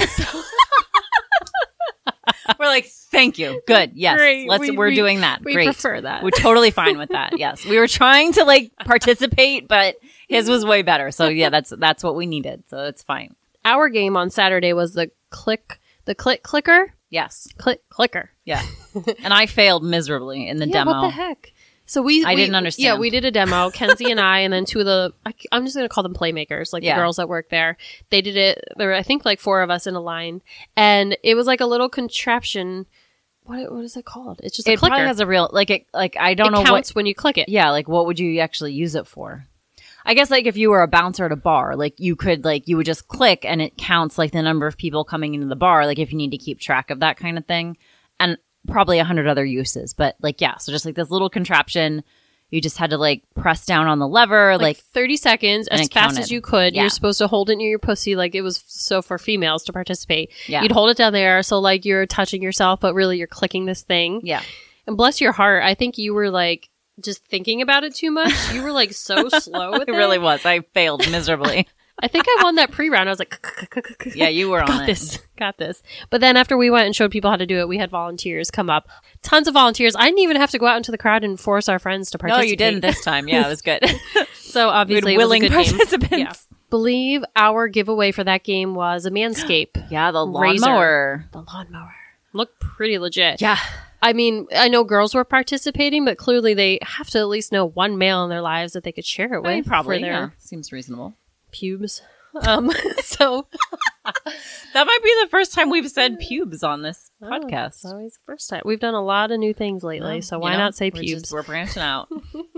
We're like, thank you. Good. Yes. Great. Let's, We- we, are we- doing that. we Great. prefer that. We're totally fine with that. Yes. We were trying to like participate, but his was way better. So yeah, that's, that's what we needed. So it's fine. Our game on Saturday was the click, the click clicker, Yes. click clicker. Yeah. And I failed miserably in the Yeah, demo. what the heck? So we, I we- didn't understand. Yeah, we did a demo. Kenzie and I, and then two of the, I, I'm just going to call them playmakers, like Yeah. the girls that work there. They did it. There were, I think, like four of us in a line, and it was like a little contraption. What what is it called? It's just a It clicker. probably has a real, like, it, like, I don't it know what, counts when you click it. yeah, like what would you actually use it for? I guess like if you were a bouncer at a bar, like you could like, you would just click and it counts like the number of people coming into the bar, like if you need to keep track of that kind of thing. And probably a hundred other uses, but like, yeah. So just like this little contraption, you just had to like press down on the lever, Like, like, thirty seconds, and as it fast counted. as you could. Yeah. You're supposed to hold it near your pussy, like it was so for females to participate. Yeah. You'd hold it down there, so like you're touching yourself, but really you're clicking this thing. yeah. And bless your heart, I think you were like just thinking about it too much. You were like so slow with It it. really was. I failed miserably. I think I won that pre-round. I was like, Yeah, you were on got it. this, got this. But then after we went and showed people how to do it, we had volunteers come up. Tons of volunteers. I didn't even have to go out into the crowd and force our friends to No, participate. you didn't this time. Yeah, it was good. So obviously, We had it was willing a good game. participants. Yeah. Believe our giveaway for that game was a Manscaped. Yeah, the Razor. lawnmower. The lawnmower. Looked pretty legit. Yeah. I mean, I know girls were participating, but clearly they have to at least know one male in their lives that they could share it with. I mean, probably. for their- Yeah. Seems reasonable. pubes. Um, so that might be the first time we've said pubes on this oh, podcast. It's always the first time. We've done a lot of new things lately, Well, so you why know, not say we're pubes? just- we're branching out.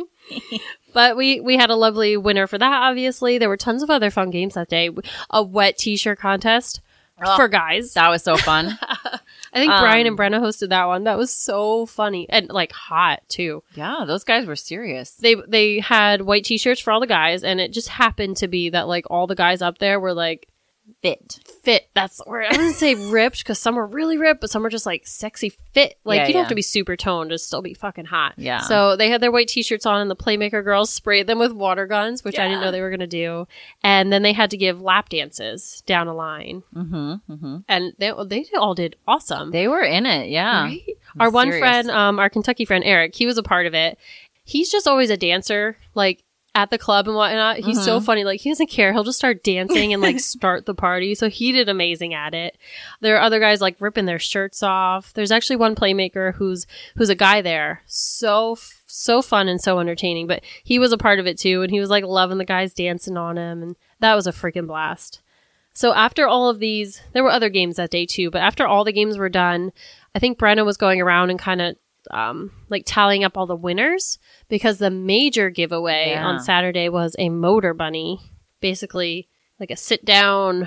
But we we had a lovely winner for that. Obviously, there were tons of other fun games that day. A wet T-shirt contest Oh, for guys. That was so fun. I think um, Brian and Brenna hosted that one. That was so funny and like hot too. Yeah, those guys were serious. They they had white T-shirts for all the guys, and it just happened to be that like all the guys up there were like Fit. fit. That's the word. I wouldn't say ripped because some were really ripped, but some were just like sexy fit. Like Yeah, you don't yeah. have to be super toned to still be fucking hot. Yeah. So they had their white T-shirts on, and the Playmaker girls sprayed them with water guns, which I didn't Yeah. know they were gonna do. And then they had to give lap dances down a line, Mm-hmm. Mm-hmm. and they they all did awesome. They were in it. Yeah. Right? Our one serious. friend, um, our Kentucky friend Eric, he was a part of it. He's just always a dancer, like at the club and whatnot. He's Mm-hmm. so funny. Like he doesn't care. He'll just start dancing and like start the party. So he did amazing at it. There are other guys like ripping their shirts off. There's actually one Playmaker who's who's a guy there. So f- so fun and so entertaining. But he was a part of it too, and he was like loving the guys dancing on him, and that was a freaking blast. So after all of these, there were other games that day too, but after all the games were done, I think Brenna was going around and kind of um, like tallying up all the winners, because the major giveaway Yeah. on Saturday was a motor bunny, basically like a sit down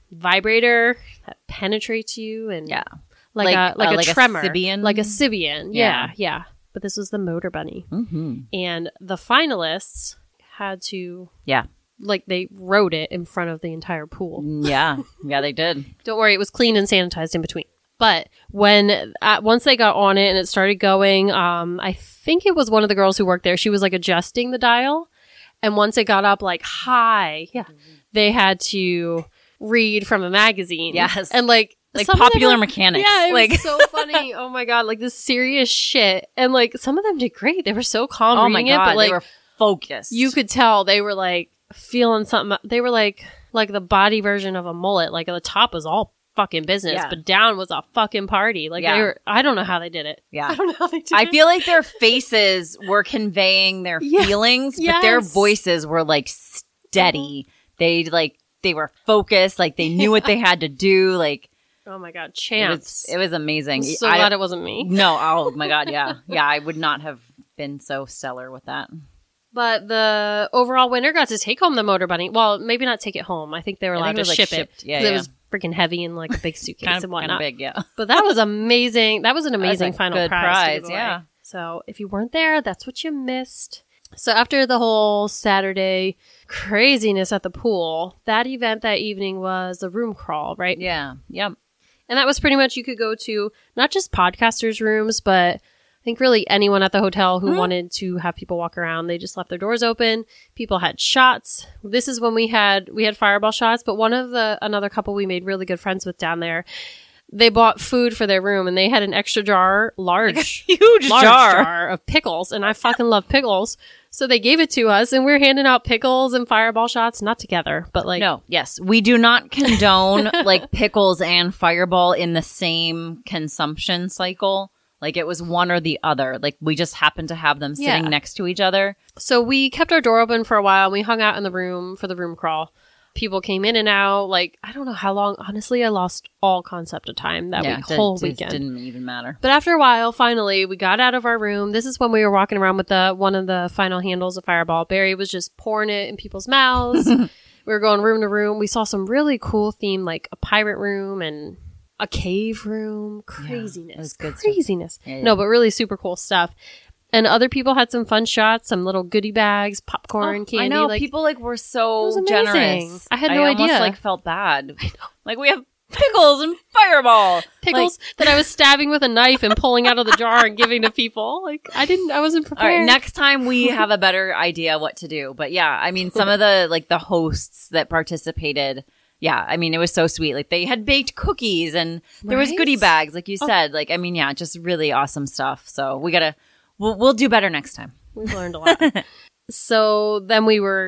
vibrator that penetrates you and Yeah. like, Like, a like uh, a like a tremor, Sybian? like a Sybian. Yeah, Yeah. yeah. But this was the motor bunny, Mm-hmm. and the finalists had to Yeah. like they rode it in front of the entire pool. Yeah. Yeah, they did. Don't worry, it was cleaned and sanitized in between. But when uh, once they got on it and it started going, um, I think it was one of the girls who worked there. She was like adjusting the dial, and once it got up like high, yeah, they had to read from a magazine. Yes. and like Like some of them Popular were- Mechanics. Yeah, it like, was so funny. Oh my god, like this serious shit, and like some of them did great. They were so calm oh my reading God, it, but like they were focused. you could tell they were like feeling something. They were like like the body version of a mullet. Like the top was all fucking business, Yeah. but down was a fucking party. Like Yeah. they were. I don't know how they did it. Yeah. I don't know how they did I it. feel like their faces were conveying their Yeah. feelings, but their Yes. voices were like steady. They like they were focused, like they knew what they had to do. Like Oh my god, it was, champs! it was amazing. I'm so I- glad it wasn't me. no, oh my God, yeah, yeah. I would not have been so stellar with that. But the overall winner got to take home the motor bunny. Well, maybe not take it home. I think they were I allowed think it to was, like, ship shipped. it. Yeah, 'cause yeah. It was freaking heavy in like a big suitcase Kind of, and kind of whatnot. big, yeah. But that was amazing. That was an was amazing a final good prize. to prize, give away. yeah. So if you weren't there, that's what you missed. So after the whole Saturday craziness at the pool, that event that evening was the room crawl, right? Yeah, yep. And that was pretty much you could go to not just podcasters' rooms, but I think really anyone at the hotel who Mhm. wanted to have people walk around. They just left their doors open. People had shots. This is when we had we had fireball shots, but one of the another couple we made really good friends with down there, they bought food for their room and they had an extra jar, large, Huge large jar. jar of pickles, and I fucking love pickles. So they gave it to us, and we're handing out pickles and fireball shots, not together, but like No, yes, we do not condone like pickles and Fireball in the same consumption cycle. Like it was one or the other. Like we just happened to have them sitting Yeah. next to each other. So we kept our door open for a while. And we hung out in the room for the room crawl. People came in and out. Like, I don't know how long. Honestly, I lost all concept of time that week, it whole did- weekend. didn't even matter. But after a while, finally, we got out of our room. This is when we were walking around with the one of the final handles of Fireball. Barry was just pouring it in people's mouths. We were going room to room. We saw some really cool theme, like a pirate room and a cave room. Craziness. it was good stuff. Craziness. Yeah, yeah. No, but really super cool stuff. And other people had some fun shots, some little goodie bags, popcorn, Oh, candy. I know like, people like were It so was amazing. generous. I had no I almost, idea. like felt bad. Like we have pickles and Fireball. pickles that I was stabbing with a knife and pulling out of the jar and giving to people. Like I didn't, I wasn't All prepared. right, next time we have a better idea what to do. But yeah, I mean, some of the like the hosts that participated, yeah, I mean, it was so sweet. Like they had baked cookies and there was Right? goodie bags, like you Oh. said. Like I mean, yeah, just really awesome stuff. So we gotta, we'll we'll do better next time. We've learned a lot. So then we were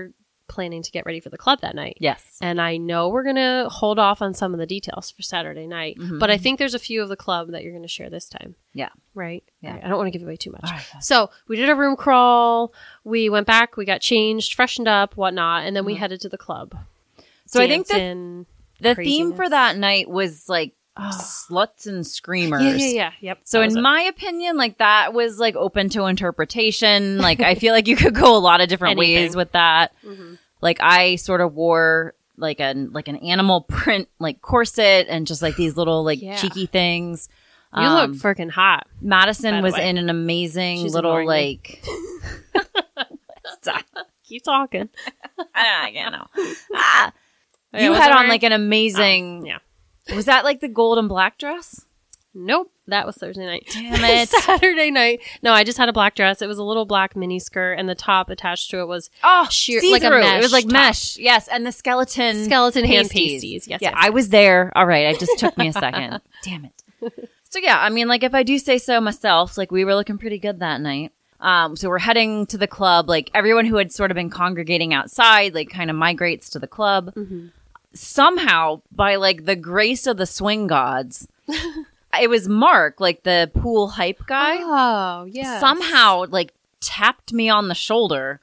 planning to get ready for the club that night. Yes. And I know we're going to hold off on some of the details for Saturday night, Mm-hmm. but I think there's a few of the club that you're going to share this time. Yeah. Right? Yeah. Right. I don't want to give away too much. All right. So we did a room crawl. We went back. We got changed, freshened up, whatnot. And then we headed to the club. So I think the, Dancing, the craziness. theme for that night was like sluts and screamers. Yeah, yeah, yeah. Yep. So that was in it. my opinion, like that was like open to interpretation. Like I feel like you could go a lot of different Anything. ways with that. Mhm. Like I sort of wore like an like an animal print like corset and just like these little like Yeah. cheeky things. You Um, look freaking hot. Madison by the was way. in an amazing She's little ignoring me. like Stop. Keep talking. I don't know. Ah. Yeah, You was had it on wearing- like an amazing Oh, yeah. Was that like the gold and black dress? Nope. That was Thursday night. Damn it. Saturday night. No, I just had a black dress. It was a little black mini skirt, and the top attached to it was Oh, sheer- see like a through. It mesh was like top. mesh. Yes, and the skeleton skeleton hand pasties. pasties. Yes, yeah, yes, I was there. All right, it just took me a second. Damn it. So yeah, I mean, like if I do say so myself, like we were looking pretty good that night. Um, so we're heading to the club. Like everyone who had sort of been congregating outside, like kind of migrates to the club. Mm-hmm. Somehow, by like the grace of the swing gods, it was Mark, like the pool hype guy. Oh, yeah. Somehow, like tapped me on the shoulder.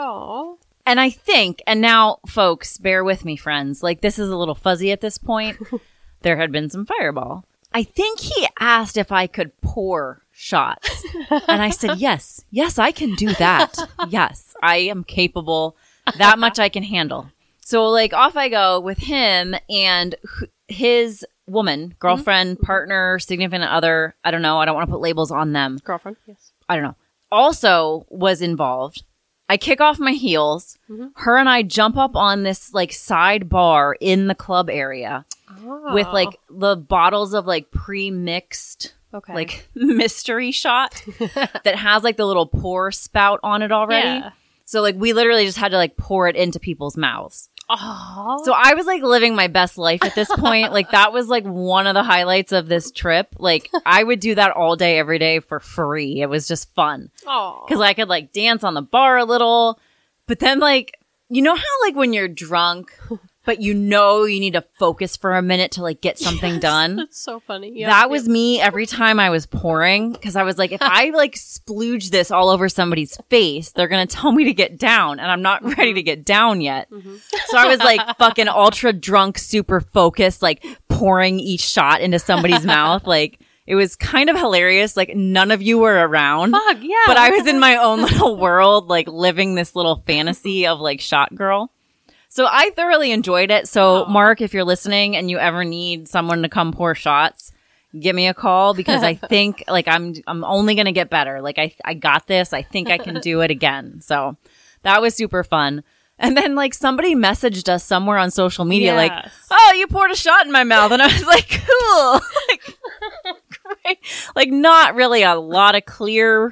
Oh. And I think, and now, folks, bear with me, friends. Like, this is a little fuzzy at this point. There had been some Fireball. I think he asked if I could pour shots. And I said, yes, yes, I can do that. Yes, I am capable. That much I can handle. So, like, off I go with him and h- his woman, girlfriend, mm-hmm. partner, significant other. I don't know. I don't want to put labels on them. Girlfriend, yes. I don't know. Also was involved. I kick off my heels. Mm-hmm. Her and I jump up on this like side bar in the club area Oh. with like the bottles of like pre-mixed okay. like mystery shot that has like the little pour spout on it already. Yeah. So like we literally just had to like pour it into people's mouths. Oh. So I was like living my best life at this point. Like that was like one of the highlights of this trip. Like I would do that all day, every day for free. It was just fun. Oh. Cause I could like dance on the bar a little, but then like, you know how like when you're drunk, but you know you need to focus for a minute to like get something Yes, done. That's so funny. Yep, that yep. was me every time I was pouring. Cause I was like, if I like splooge this all over somebody's face, they're going to tell me to get down and I'm not ready to get down yet. Mm-hmm. So I was like fucking ultra drunk, super focused, like pouring each shot into somebody's mouth. Like it was kind of hilarious. Like none of you were around. Fuck, yeah. But I was in my own little world, like living this little fantasy of like shot girl. So I thoroughly enjoyed it. So Aww. Mark, if you're listening and you ever need someone to come pour shots, give me a call because I think like I'm I'm only going to get better. Like I I got this. I think I can do it again. So that was super fun. And then like somebody messaged us somewhere on social media like, Yes. "Oh, you poured a shot in my mouth." And I was like, "Cool." like, great. Like not really a lot of clear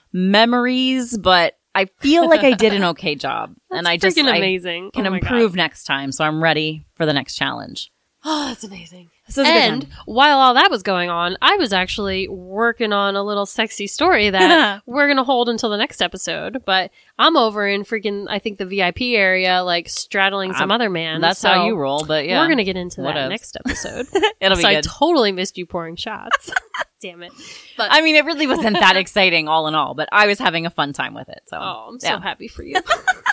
memories, but I feel like I did an okay job. That's and I just freaking I amazing. can Oh my improve God. next time. So I'm ready for the next challenge. Oh, that's amazing. So it was a good And time. while all that was going on, I was actually working on a little sexy story that we're going to hold until the next episode. But I'm over in freaking, I think, the V I P area, like straddling some Um, other man. That's So how you roll, but yeah. We're going to get into that Whatevs. next episode. It'll be so I good. totally missed you pouring shots. Damn it. But I mean, it really wasn't that exciting all in all, but I was having a fun time with it. So, oh, I'm so yeah. happy for you.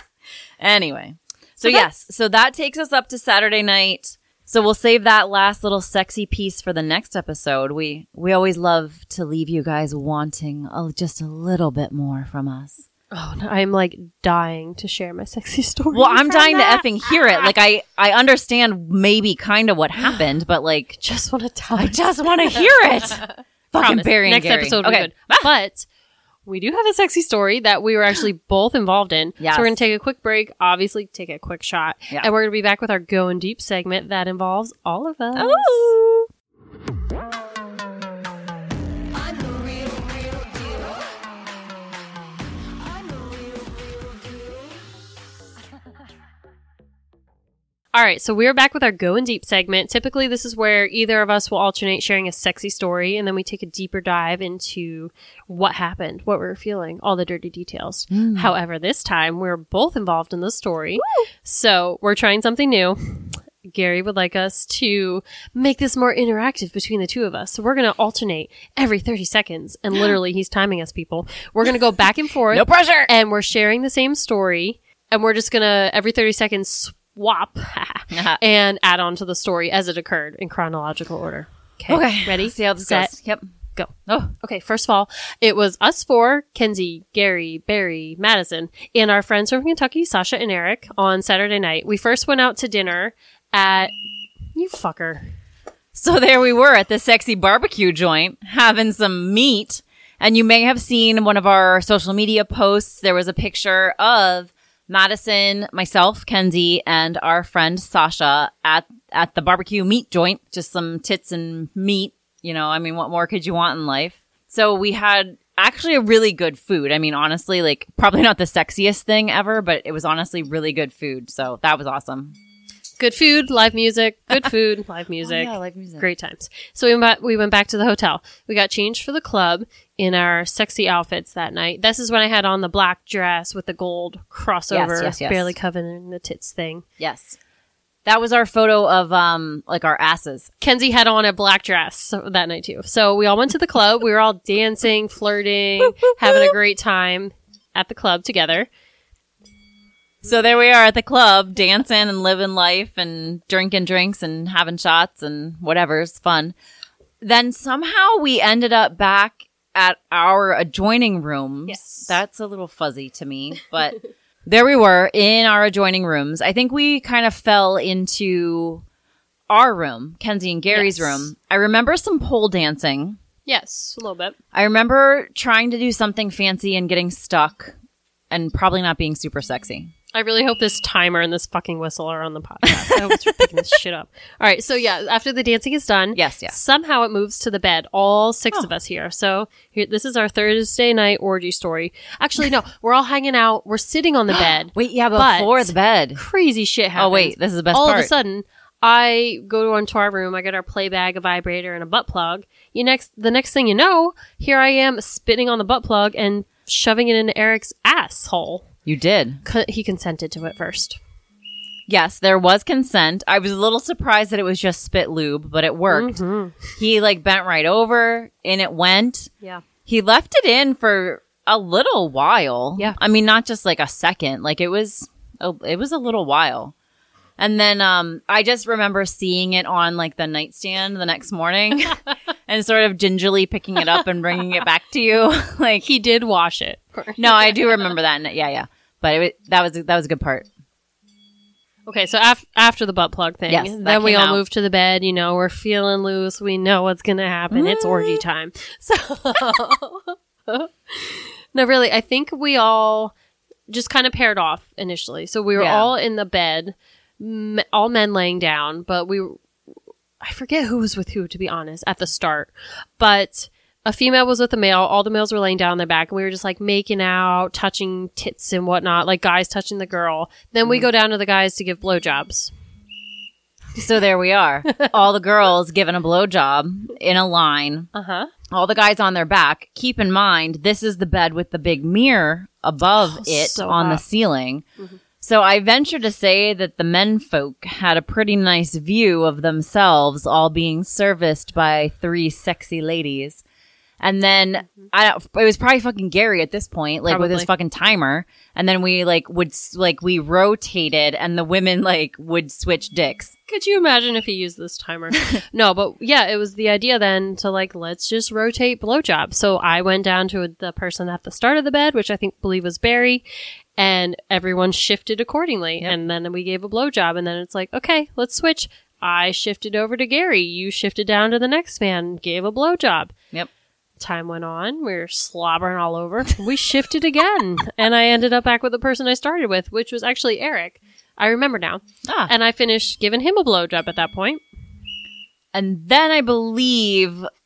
Anyway. So, So yes. So that takes us up to Saturday night. So we'll save that last little sexy piece for the next episode. We we always love to leave you guys wanting a, just a little bit more from us. Oh, no, I'm like dying to share my sexy story. Well, I'm from dying that. to effing hear it. Like I I understand maybe kind of what happened, but like Just want to tell I it. just want to hear it. Fucking Promise. Barry and Next Gary. episode, okay. we good. But we do have a sexy story that we were actually both involved in. Yes. So we're going to take a quick break, obviously take a quick shot. Yeah. And we're going to be back with our Going Deep segment that involves all of us. Ooh. I'm the real, real deal. I'm the real, real deal. All right, so we're back with our Going Deep segment. Typically, this is where either of us will alternate sharing a sexy story, and then we take a deeper dive into what happened, what we were feeling, all the dirty details. Mm. However, this time, we're both involved in the story, Woo! So we're trying something new. Gary would like us to make this more interactive between the two of us. So we're going to alternate every thirty seconds, and literally, he's timing us, people. We're going to go back and forth. No pressure! And we're sharing the same story, and we're just going to, every thirty seconds, swap and add on to the story as it occurred in chronological order. Okay. Okay. Ready? See how this Set, goes. Yep. Go. Oh. Okay. First of all, it was us four, Kenzie, Gary, Barry, Madison, and our friends from Kentucky, Sasha and Eric, on Saturday night. We first went out to dinner at, you fucker. So there we were at the sexy barbecue joint having some meat. And you may have seen one of our social media posts. There was a picture of Madison, myself, Kenzie, and our friend Sasha at at the barbecue meat joint. Just some tits and meat. You know, I mean, what more could you want in life? So we had actually a really good food. I mean, honestly, like probably not the sexiest thing ever, but it was honestly really good food. So that was awesome. Good food, live music, good food, live music. Oh, yeah, live music. Great times. So we went, back, we went back to the hotel. We got changed for the club in our sexy outfits that night. This is when I had on the black dress with the gold crossover, Yes, yes, yes. barely covering the tits thing. Yes. That was our photo of um like our asses. Kenzie had on a black dress that night too. So we all went to the club. We were all dancing, flirting, having a great time at the club together. So there we are at the club, dancing and living life and drinking drinks and having shots and whatever's fun. Then somehow we ended up back at our adjoining rooms. Yes. That's a little fuzzy to me, but there we were in our adjoining rooms. I think we kind of fell into our room, Kenzie and Gary's Yes. room. I remember some pole dancing. Yes, a little bit. I remember trying to do something fancy and getting stuck and probably not being super sexy. I really hope this timer and this fucking whistle are on the podcast. I hope it's picking this shit up. All right, so yeah, after the dancing is done, Yes, yes. somehow it moves to the bed. All six Oh. of us here. So here, this is our Thursday night orgy story. Actually, no, we're all hanging out. We're sitting on the bed. Wait, yeah, But- before the bed. Crazy shit happens. Oh, wait, this is the best all part. of a sudden, I go into our room. I get our play bag, a vibrator, and a butt plug. You next, the next thing you know, here I am spitting on the butt plug and shoving it into Eric's asshole. You did. Co- He consented to it first. Yes, there was consent. I was a little surprised that it was just spit lube, but it worked. Mhm. He like bent right over and it went. Yeah. He left it in for a little while. Yeah. I mean, not just like a second. Like it was, a, it was a little while. And then um, I just remember seeing it on like the nightstand the next morning and sort of gingerly picking it up and bringing it back to you. Like, He did wash it. no, I do remember that. And yeah, yeah. But it, wa- that was that was a good part. Okay, so af- after the butt plug thing, Yes, that then we came all out. move to the bed. You know, we're feeling loose. We know what's going to happen. It's orgy time. So, no, really, I think we all just kind of paired off initially. So we were Yeah. all in the bed, m- all men laying down, but we, I forget who was with who, to be honest, at the start. But a female was with a male. All the males were laying down on their back, and we were just like making out, touching tits and whatnot, like guys touching the girl. Then we go down to the guys to give blowjobs. So there we are. All the girls given a blowjob in a line. Uh huh. All the guys on their back. Keep in mind, this is the bed with the big mirror above Oh, it so on the hot. ceiling. So I venture to say that the men folk had a pretty nice view of themselves all being serviced by three sexy ladies. And then I don't, it was probably fucking Gary at this point, like with his Probably. fucking timer. And then we like would s- like we rotated, and the women like would switch dicks. Could you imagine if he used this timer? No, but yeah, it was the idea then to like, let's just rotate blowjobs. So I went down to the person at the start of the bed, which I think believe was Barry, and everyone shifted accordingly. Yep. And then we gave a blowjob, and then it's like, okay, let's switch. I shifted over to Gary. You shifted down to the next man, gave a blowjob. Yep. Time went on. We were slobbering all over. We shifted again. And I ended up back with the person I started with, which was actually Eric. I remember now. Ah. And I finished giving him a blowjob at that point. And then I believe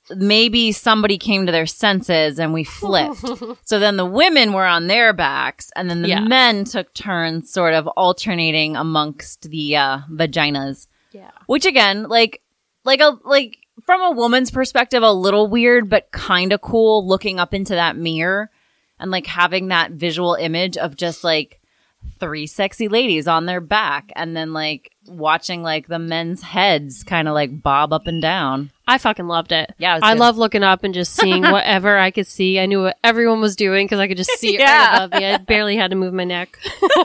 maybe somebody came to their senses and we flipped. So then the women were on their backs, and then the Yeah. men took turns sort of alternating amongst the uh, vaginas. Yeah. Which again, like, like a like from a woman's perspective, a little weird, but kind of cool. Looking up into that mirror and like having that visual image of just like three sexy ladies on their back, and then like watching like the men's heads kind of like bob up and down. I fucking loved it. Yeah, it was I good. love looking up and just seeing whatever I could see. I knew what everyone was doing because I could just see it Yeah. right above me. I barely had to move my neck.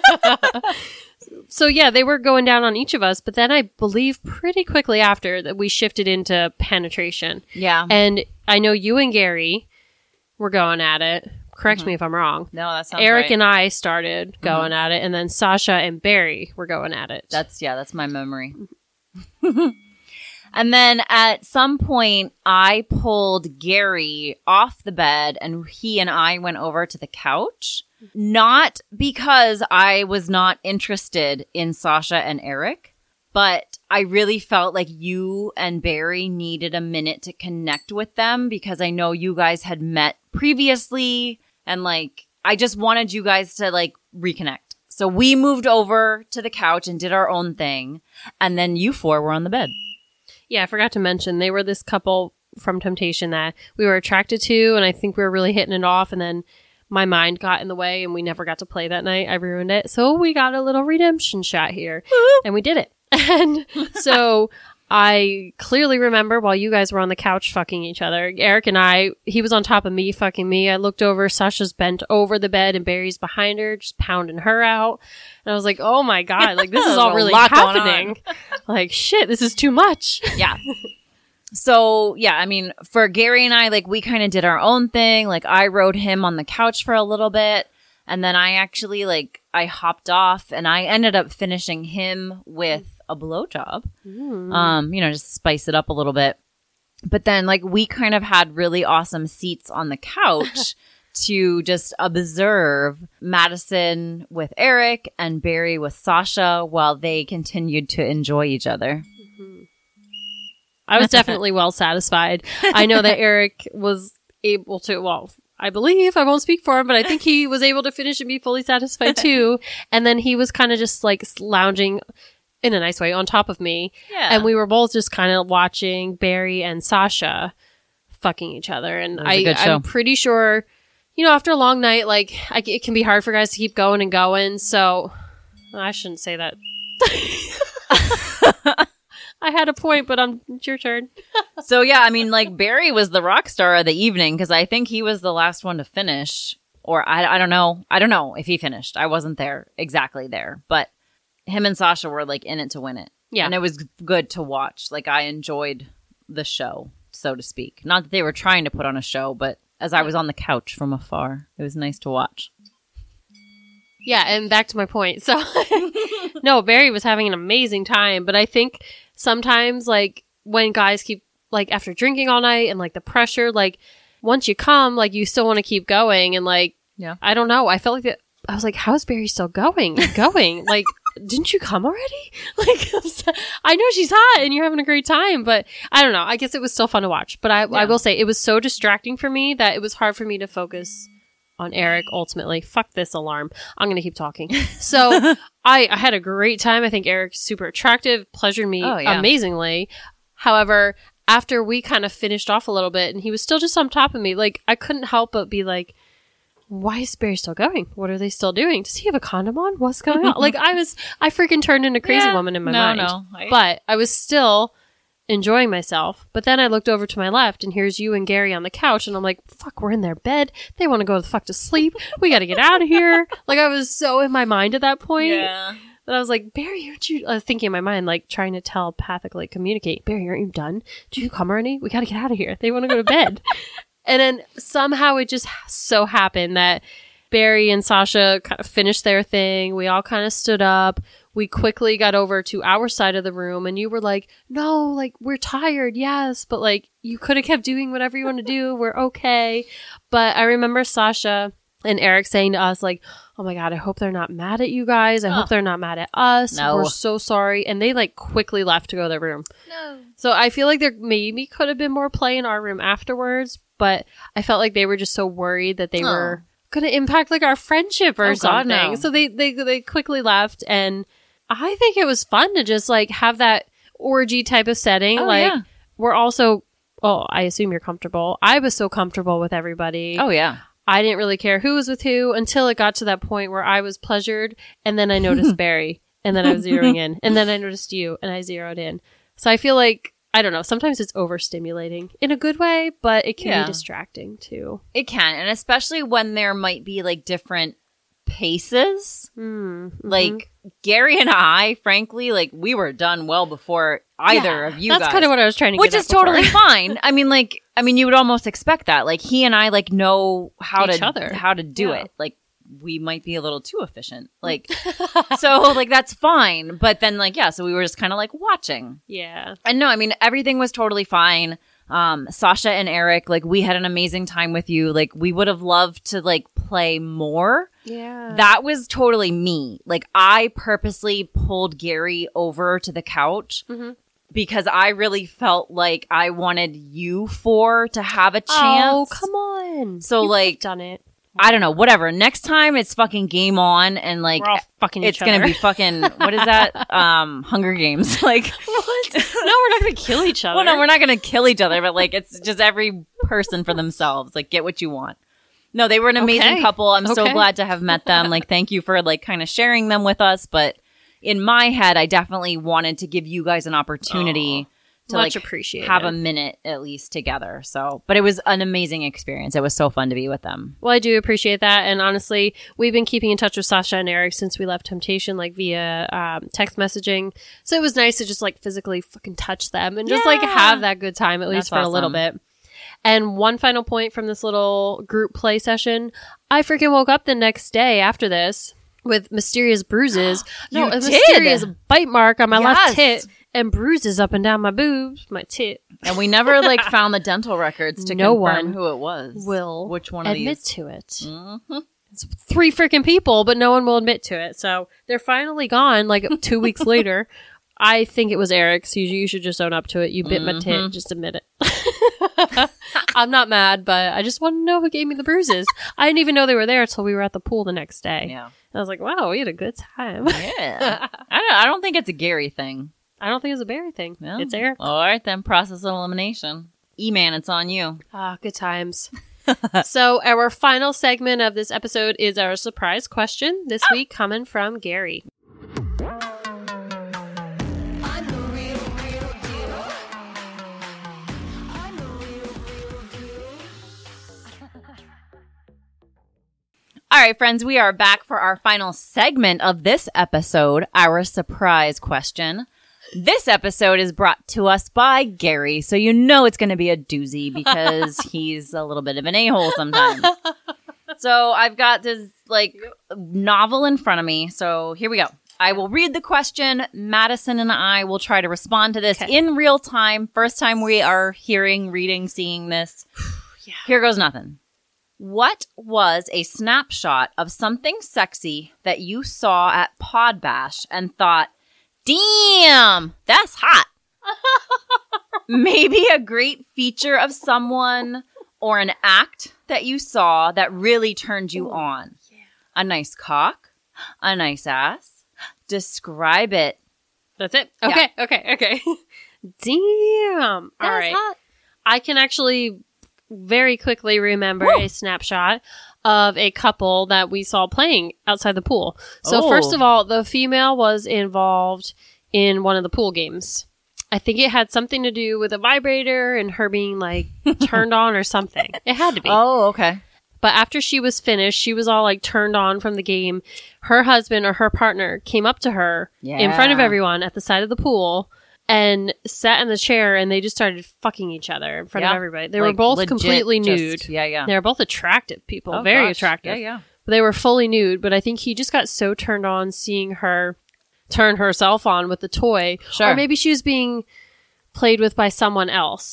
So yeah, they were going down on each of us, but then I believe pretty quickly after that we shifted into penetration. Yeah. And I know you and Gary were going at it. Correct me if I'm wrong. No, that sounds Eric right. and I started going at it, and then Sasha and Barry were going at it. That's yeah, that's my memory. And then at some point, I pulled Gary off the bed, and he and I went over to the couch. Not because I was not interested in Sasha and Eric, but I really felt like you and Barry needed a minute to connect with them because I know you guys had met previously, and like I just wanted you guys to like reconnect. So we moved over to the couch and did our own thing, and then you four were on the bed. Yeah, I forgot to mention they were this couple from Temptation that we were attracted to, and I think we were really hitting it off, and then my mind got in the way and we never got to play that night. I ruined it. So we got a little redemption shot here and we did it. And so I clearly remember while you guys were on the couch fucking each other, Eric and I, he was on top of me fucking me. I looked over, Sasha's bent over the bed and Barry's behind her, just pounding her out. And I was like, oh my God, like this is There's all a really lot going happening. Like shit, this is too much. Yeah. So, yeah, I mean, for Gary and I, like, we kind of did our own thing. Like, I rode him on the couch for a little bit. And then I actually, like, I hopped off and I ended up finishing him with a blowjob. Um, you know, just spice it up a little bit. But then, like, we kind of had really awesome seats on the couch to just observe Madison with Eric and Barry with Sasha while they continued to enjoy each other. I was definitely well satisfied. I know that Eric was able to, well, I believe, I won't speak for him, but I think he was able to finish and be fully satisfied too. And then he was kind of just like lounging in a nice way on top of me. Yeah. And we were both just kind of watching Barry and Sasha fucking each other. And That was I, a good show. I'm pretty sure, you know, after a long night, like I, it can be hard for guys to keep going and going. So I shouldn't say that. I had a point, but I'm, it's your turn. So yeah, I mean, like Barry was the rock star of the evening because I think he was the last one to finish, or I, I don't know, I don't know if he finished. I wasn't there exactly there, but him and Sasha were like in it to win it. Yeah. and it was good to watch. Like I enjoyed the show, so to speak. Not that they were trying to put on a show, but as I was on the couch from afar, it was nice to watch. Yeah, and back to my point. So, no, Barry was having an amazing time, but I think sometimes, like, when guys keep, like, after drinking all night and, like, the pressure, like, once you come, like, you still want to keep going, and, like, Yeah. I don't know. I felt like that. I was like, how is Barry still going and going? Like, didn't you come already? Like, I know she's hot and you're having a great time, but I don't know. I guess it was still fun to watch. But I, I Yeah. will say it was so distracting for me that it was hard for me to focus on Eric ultimately. Fuck this alarm. I'm going to keep talking. So I, I had a great time. I think Eric's super attractive, pleasured me Oh, yeah. amazingly. However, after we kind of finished off a little bit and he was still just on top of me, like I couldn't help but be like, why is Barry still going? What are they still doing? Does he have a condom on? What's going on? Like I was, I freaking turned into a crazy Yeah. woman in my No, mind. no. I- But I was still enjoying myself. But then I looked over to my left and here's you and Gary on the couch and I'm like, fuck, we're in their bed. They want to go the fuck to sleep. We got to get out of here. Like I was so in my mind at that point. Yeah. That I was like, Barry, aren't you? I was thinking in my mind, like trying to telepathically communicate. Barry, aren't you done? Did you come already? We got to get out of here. They want to go to bed. And then somehow it just so happened that Barry and Sasha kind of finished their thing. We all kind of stood up. We quickly got over to our side of the room and you were like, no, like we're tired. Yes. But like you could have kept doing whatever you want to do. We're okay. But I remember Sasha And Eric saying to us, like, oh my God, I hope they're not mad at you guys. I Oh. hope they're not mad at us. No. We're so sorry. And they like quickly left to go to their room. No. So I feel like there maybe could have been more play in our room afterwards, but I felt like they were just so worried that they Oh. were going to impact like our friendship or Oh, God, something. no. So they, they, they quickly left. And I think it was fun to just like have that orgy type of setting. Oh, like yeah. we're also, oh, I assume you're comfortable. I was so comfortable with everybody. Oh, yeah. I didn't really care who was with who until it got to that point where I was pleasured, and then I noticed Barry, and then I was zeroing in, and then I noticed you, and I zeroed in. So I feel like, I don't know, sometimes it's overstimulating in a good way, but it can Yeah. be distracting too. It can. And especially when there might be like different paces. Mm, Like Gary and I, frankly, like we were done well before either of you That's guys. kind of what I was trying to Which get is at before. totally fine. I mean, like, I mean, you would almost expect that. Like, he and I, like, know how Each to other. how to do Yeah. it. Like, we might be a little too efficient. Like, so, like, that's fine. But then, like, yeah, so we were just kind of, like, watching. Yeah. And no, I mean, everything was totally fine. Um, Sasha and Eric, like, we had an amazing time with you. Like, we would have loved to, like, play more. Yeah. That was totally me. Like, I purposely pulled Gary over to the couch Mhm. because I really felt like I wanted you four to have a chance. Oh, come on. So, You've like, done it. I don't know, whatever. Next time it's fucking game on and like We're all fucking it's each gonna other. be fucking what is that? Um Hunger Games. Like What? No, we're not going to kill each other. well, no, we're not gonna kill each other, but like it's just every person for themselves. Like get what you want. No, they were an amazing Okay. couple. I'm so Okay. glad to have met them. Like thank you for like kind of sharing them with us. But in my head, I definitely wanted to give you guys an opportunity to Much like appreciated. have a minute at least together. So but it was an amazing experience. It was so fun to be with them. Well, I do appreciate that. And honestly, we've been keeping in touch with Sasha and Eric since we left Temptation, like via um, text messaging. So it was nice to just like physically fucking touch them and just like Yeah. have that good time, at least That's for a little awesome. bit. And one final point from this little group play session, I freaking woke up the next day after this with mysterious bruises. no, You a did? mysterious bite mark on my left Yes. tit and bruises up and down my boobs, my tit. And we never like found the dental records to No confirm one who it was. Will Which one of admit these? to it. Mhm. It's three freaking people, but no one will admit to it. So they're finally gone, like two weeks later. I think it was Eric, so you, you should just own up to it. You bit my Mm-hmm. tit, just admit it. I'm not mad, but I just want to know who gave me the bruises. I didn't even know they were there until we were at the pool the next day. Yeah. I was like, wow, we had a good time. Yeah. I don't I don't think it's a Gary thing. I don't think it's a Barry thing. No. It's Eric. All right then, process of elimination. E-Man, it's on you. Ah, good times. So our final segment of this episode is our surprise question this week coming from Gary. I'm the real, real deal. I'm the real, real deal. All right, friends, we are back for our final segment of this episode, our surprise question. This episode is brought to us by Gary, so you know it's going to be a doozy because he's a little bit of an a-hole sometimes. So I've got this like novel in front of me, so here we go. I will read the question. Madison and I will try to respond to this Okay. in real time. First time we are hearing, reading, seeing this. Yeah. Here goes nothing. What was a snapshot of something sexy that you saw at Pod Bash and thought, damn, that's hot? Maybe a great feature of someone or an act that you saw that really turned you on. A nice cock, a nice ass. Describe it. That's it. Okay, okay, okay. Damn. All right. hot. I can actually very quickly remember Woo. a snapshot of a couple that we saw playing outside the pool. So Oh. first of all, the female was involved in one of the pool games. I think it had something to do with a vibrator and her being like turned on or something. It had to be. Oh, okay. But after she was finished, she was all like turned on from the game. Her husband or her partner came up to her in front of Yeah. everyone at the side of the pool and sat in the chair and they just started fucking each other in front Yeah. of everybody. They were Like, both legit completely just- nude. Yeah, yeah. They were both attractive people, Oh, very gosh. attractive. Yeah, yeah. They were fully nude, but I think he just got so turned on seeing her turn herself on with the toy. Sure. Or maybe she was being played with by someone else.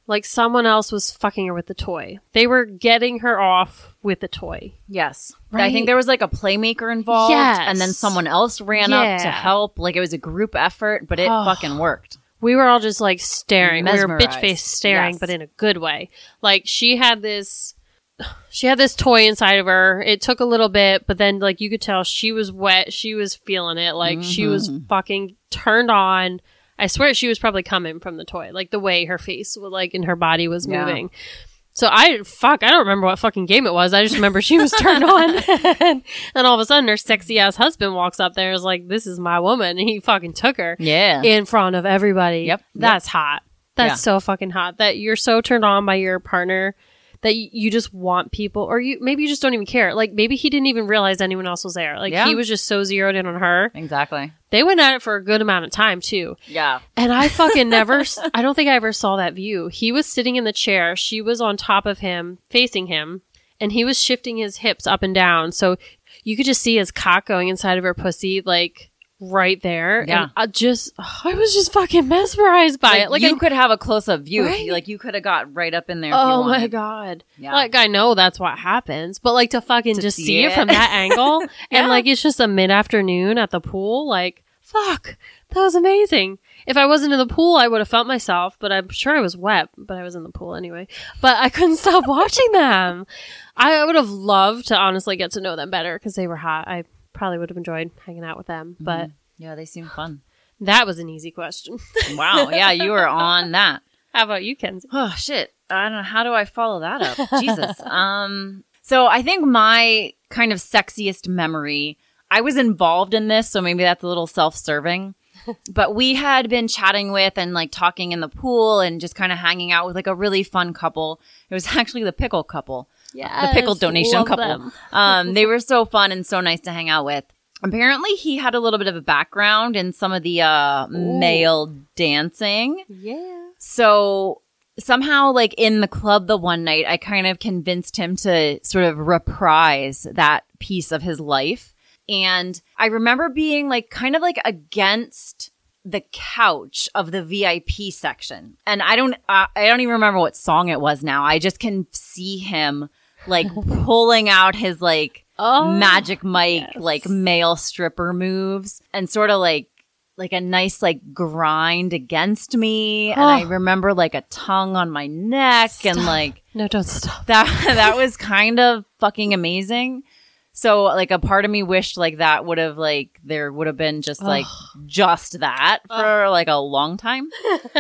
Like someone else was fucking her with the toy. They were getting her off with the toy. Yes. I Right? think there was like a playmaker involved. Yes. And then someone else ran up to Yeah. help. Like it was a group effort, but it Oh. fucking worked. We were all just like staring. We were Mesmerized. bitch face staring, Yes. but in a good way. Like she had this, she had this toy inside of her. It took a little bit, but then like you could tell she was wet. She was feeling it. Like she was Mm-hmm. fucking turned on. I swear she was probably coming from the toy, like the way her face, was, like, and her body was Yeah. moving. So I, fuck, I don't remember what fucking game it was. I just remember she was turned on. and, and all of a sudden her sexy ass husband walks up there and is like, this is my woman. And he fucking took her Yeah. in front of everybody. Yep. That's hot. That's Yeah. so fucking hot. That you're so turned on by your partner that y- you just want people, or you maybe you just don't even care. Like maybe he didn't even realize anyone else was there. Like Yeah. he was just so zeroed in on her. Exactly. They went at it for a good amount of time too. Yeah. And I fucking never, s- I don't think I ever saw that view. He was sitting in the chair. She was on top of him, facing him, and he was shifting his hips up and down. So you could just see his cock going inside of her pussy, like right there. Yeah. And I just, I was just fucking mesmerized by it. Like you I, could have a close up view. If Right? you, like you could have got right up in there. if you oh my wanted. God. Yeah. Like I know that's what happens, but like to fucking To just see see it it. from that angle Yeah. and like it's just a mid afternoon at the pool. Like, fuck, that was amazing. If I wasn't in the pool, I would have felt myself, but I'm sure I was wet, but I was in the pool anyway. But I couldn't stop watching them. I would have loved to honestly get to know them better because they were hot. I probably would have enjoyed hanging out with them, but Yeah, they seem fun. that was an easy question. Wow. Yeah, you were on that. How about you, Kenzie? Oh shit. I don't know. How do I follow that up? Jesus. Um, so I think my kind of sexiest memory, I was involved in this, so maybe that's a little self-serving. But we had been chatting with and like talking in the pool and just kind of hanging out with like a really fun couple. It was actually the pickle couple. Yeah, The pickle donation couple. Um, they were so fun and so nice to hang out with. Apparently he had a little bit of a background in some of the uh, male dancing. Yeah. So somehow, like in the club the one night, I kind of convinced him to sort of reprise that piece of his life. And I remember being like kind of like against the couch of the V I P section. And I don't, uh, I don't even remember what song it was now. I just can see him like pulling out his like Oh, Magic Mike, yes. like male stripper moves and sort of like, like a nice like grind against me. And I Oh. remember like a tongue on my neck and like No, don't stop. that, that was kind of fucking amazing. So like a part of me wished like that would have like, there would have been just like, just that for like a long time.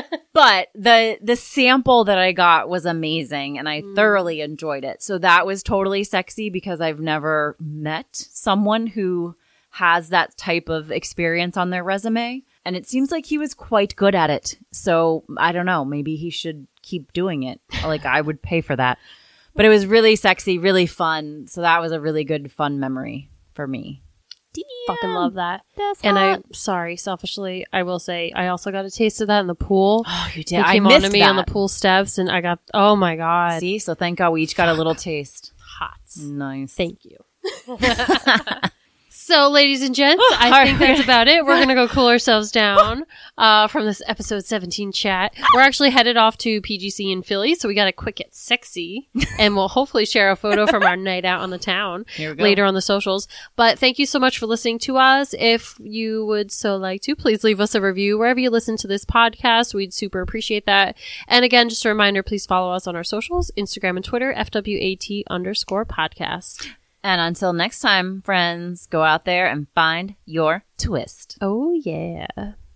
But the, the sample that I got was amazing and I thoroughly enjoyed it. So that was totally sexy because I've never met someone who has that type of experience on their resume. And it seems like he was quite good at it. So I don't know, maybe he should keep doing it. Like I would pay for that. But it was really sexy, really fun. So that was a really good, fun memory for me. Fucking love that. That's And hot. I, sorry, selfishly, I will say I also got a taste of that in the pool. Oh, you It did. I came missed on to me that. on the pool steps, and I got, oh my God. See, so thank God we each got a little taste. Hot. Nice. Thank you. So, ladies and gents, I All think right. that's about it. We're going to go cool ourselves down uh, from this episode seventeen chat. We're actually headed off to P G C in Philly, so we got to quick get sexy, and we'll hopefully share a photo from our night out on the town Here we go. later on the socials. But thank you so much for listening to us. If you would so like to, please leave us a review wherever you listen to this podcast. We'd super appreciate that. And again, just a reminder, please follow us on our socials, Instagram and Twitter, F W A T underscore podcast. And until next time, friends, go out there and find your twist. Oh, yeah.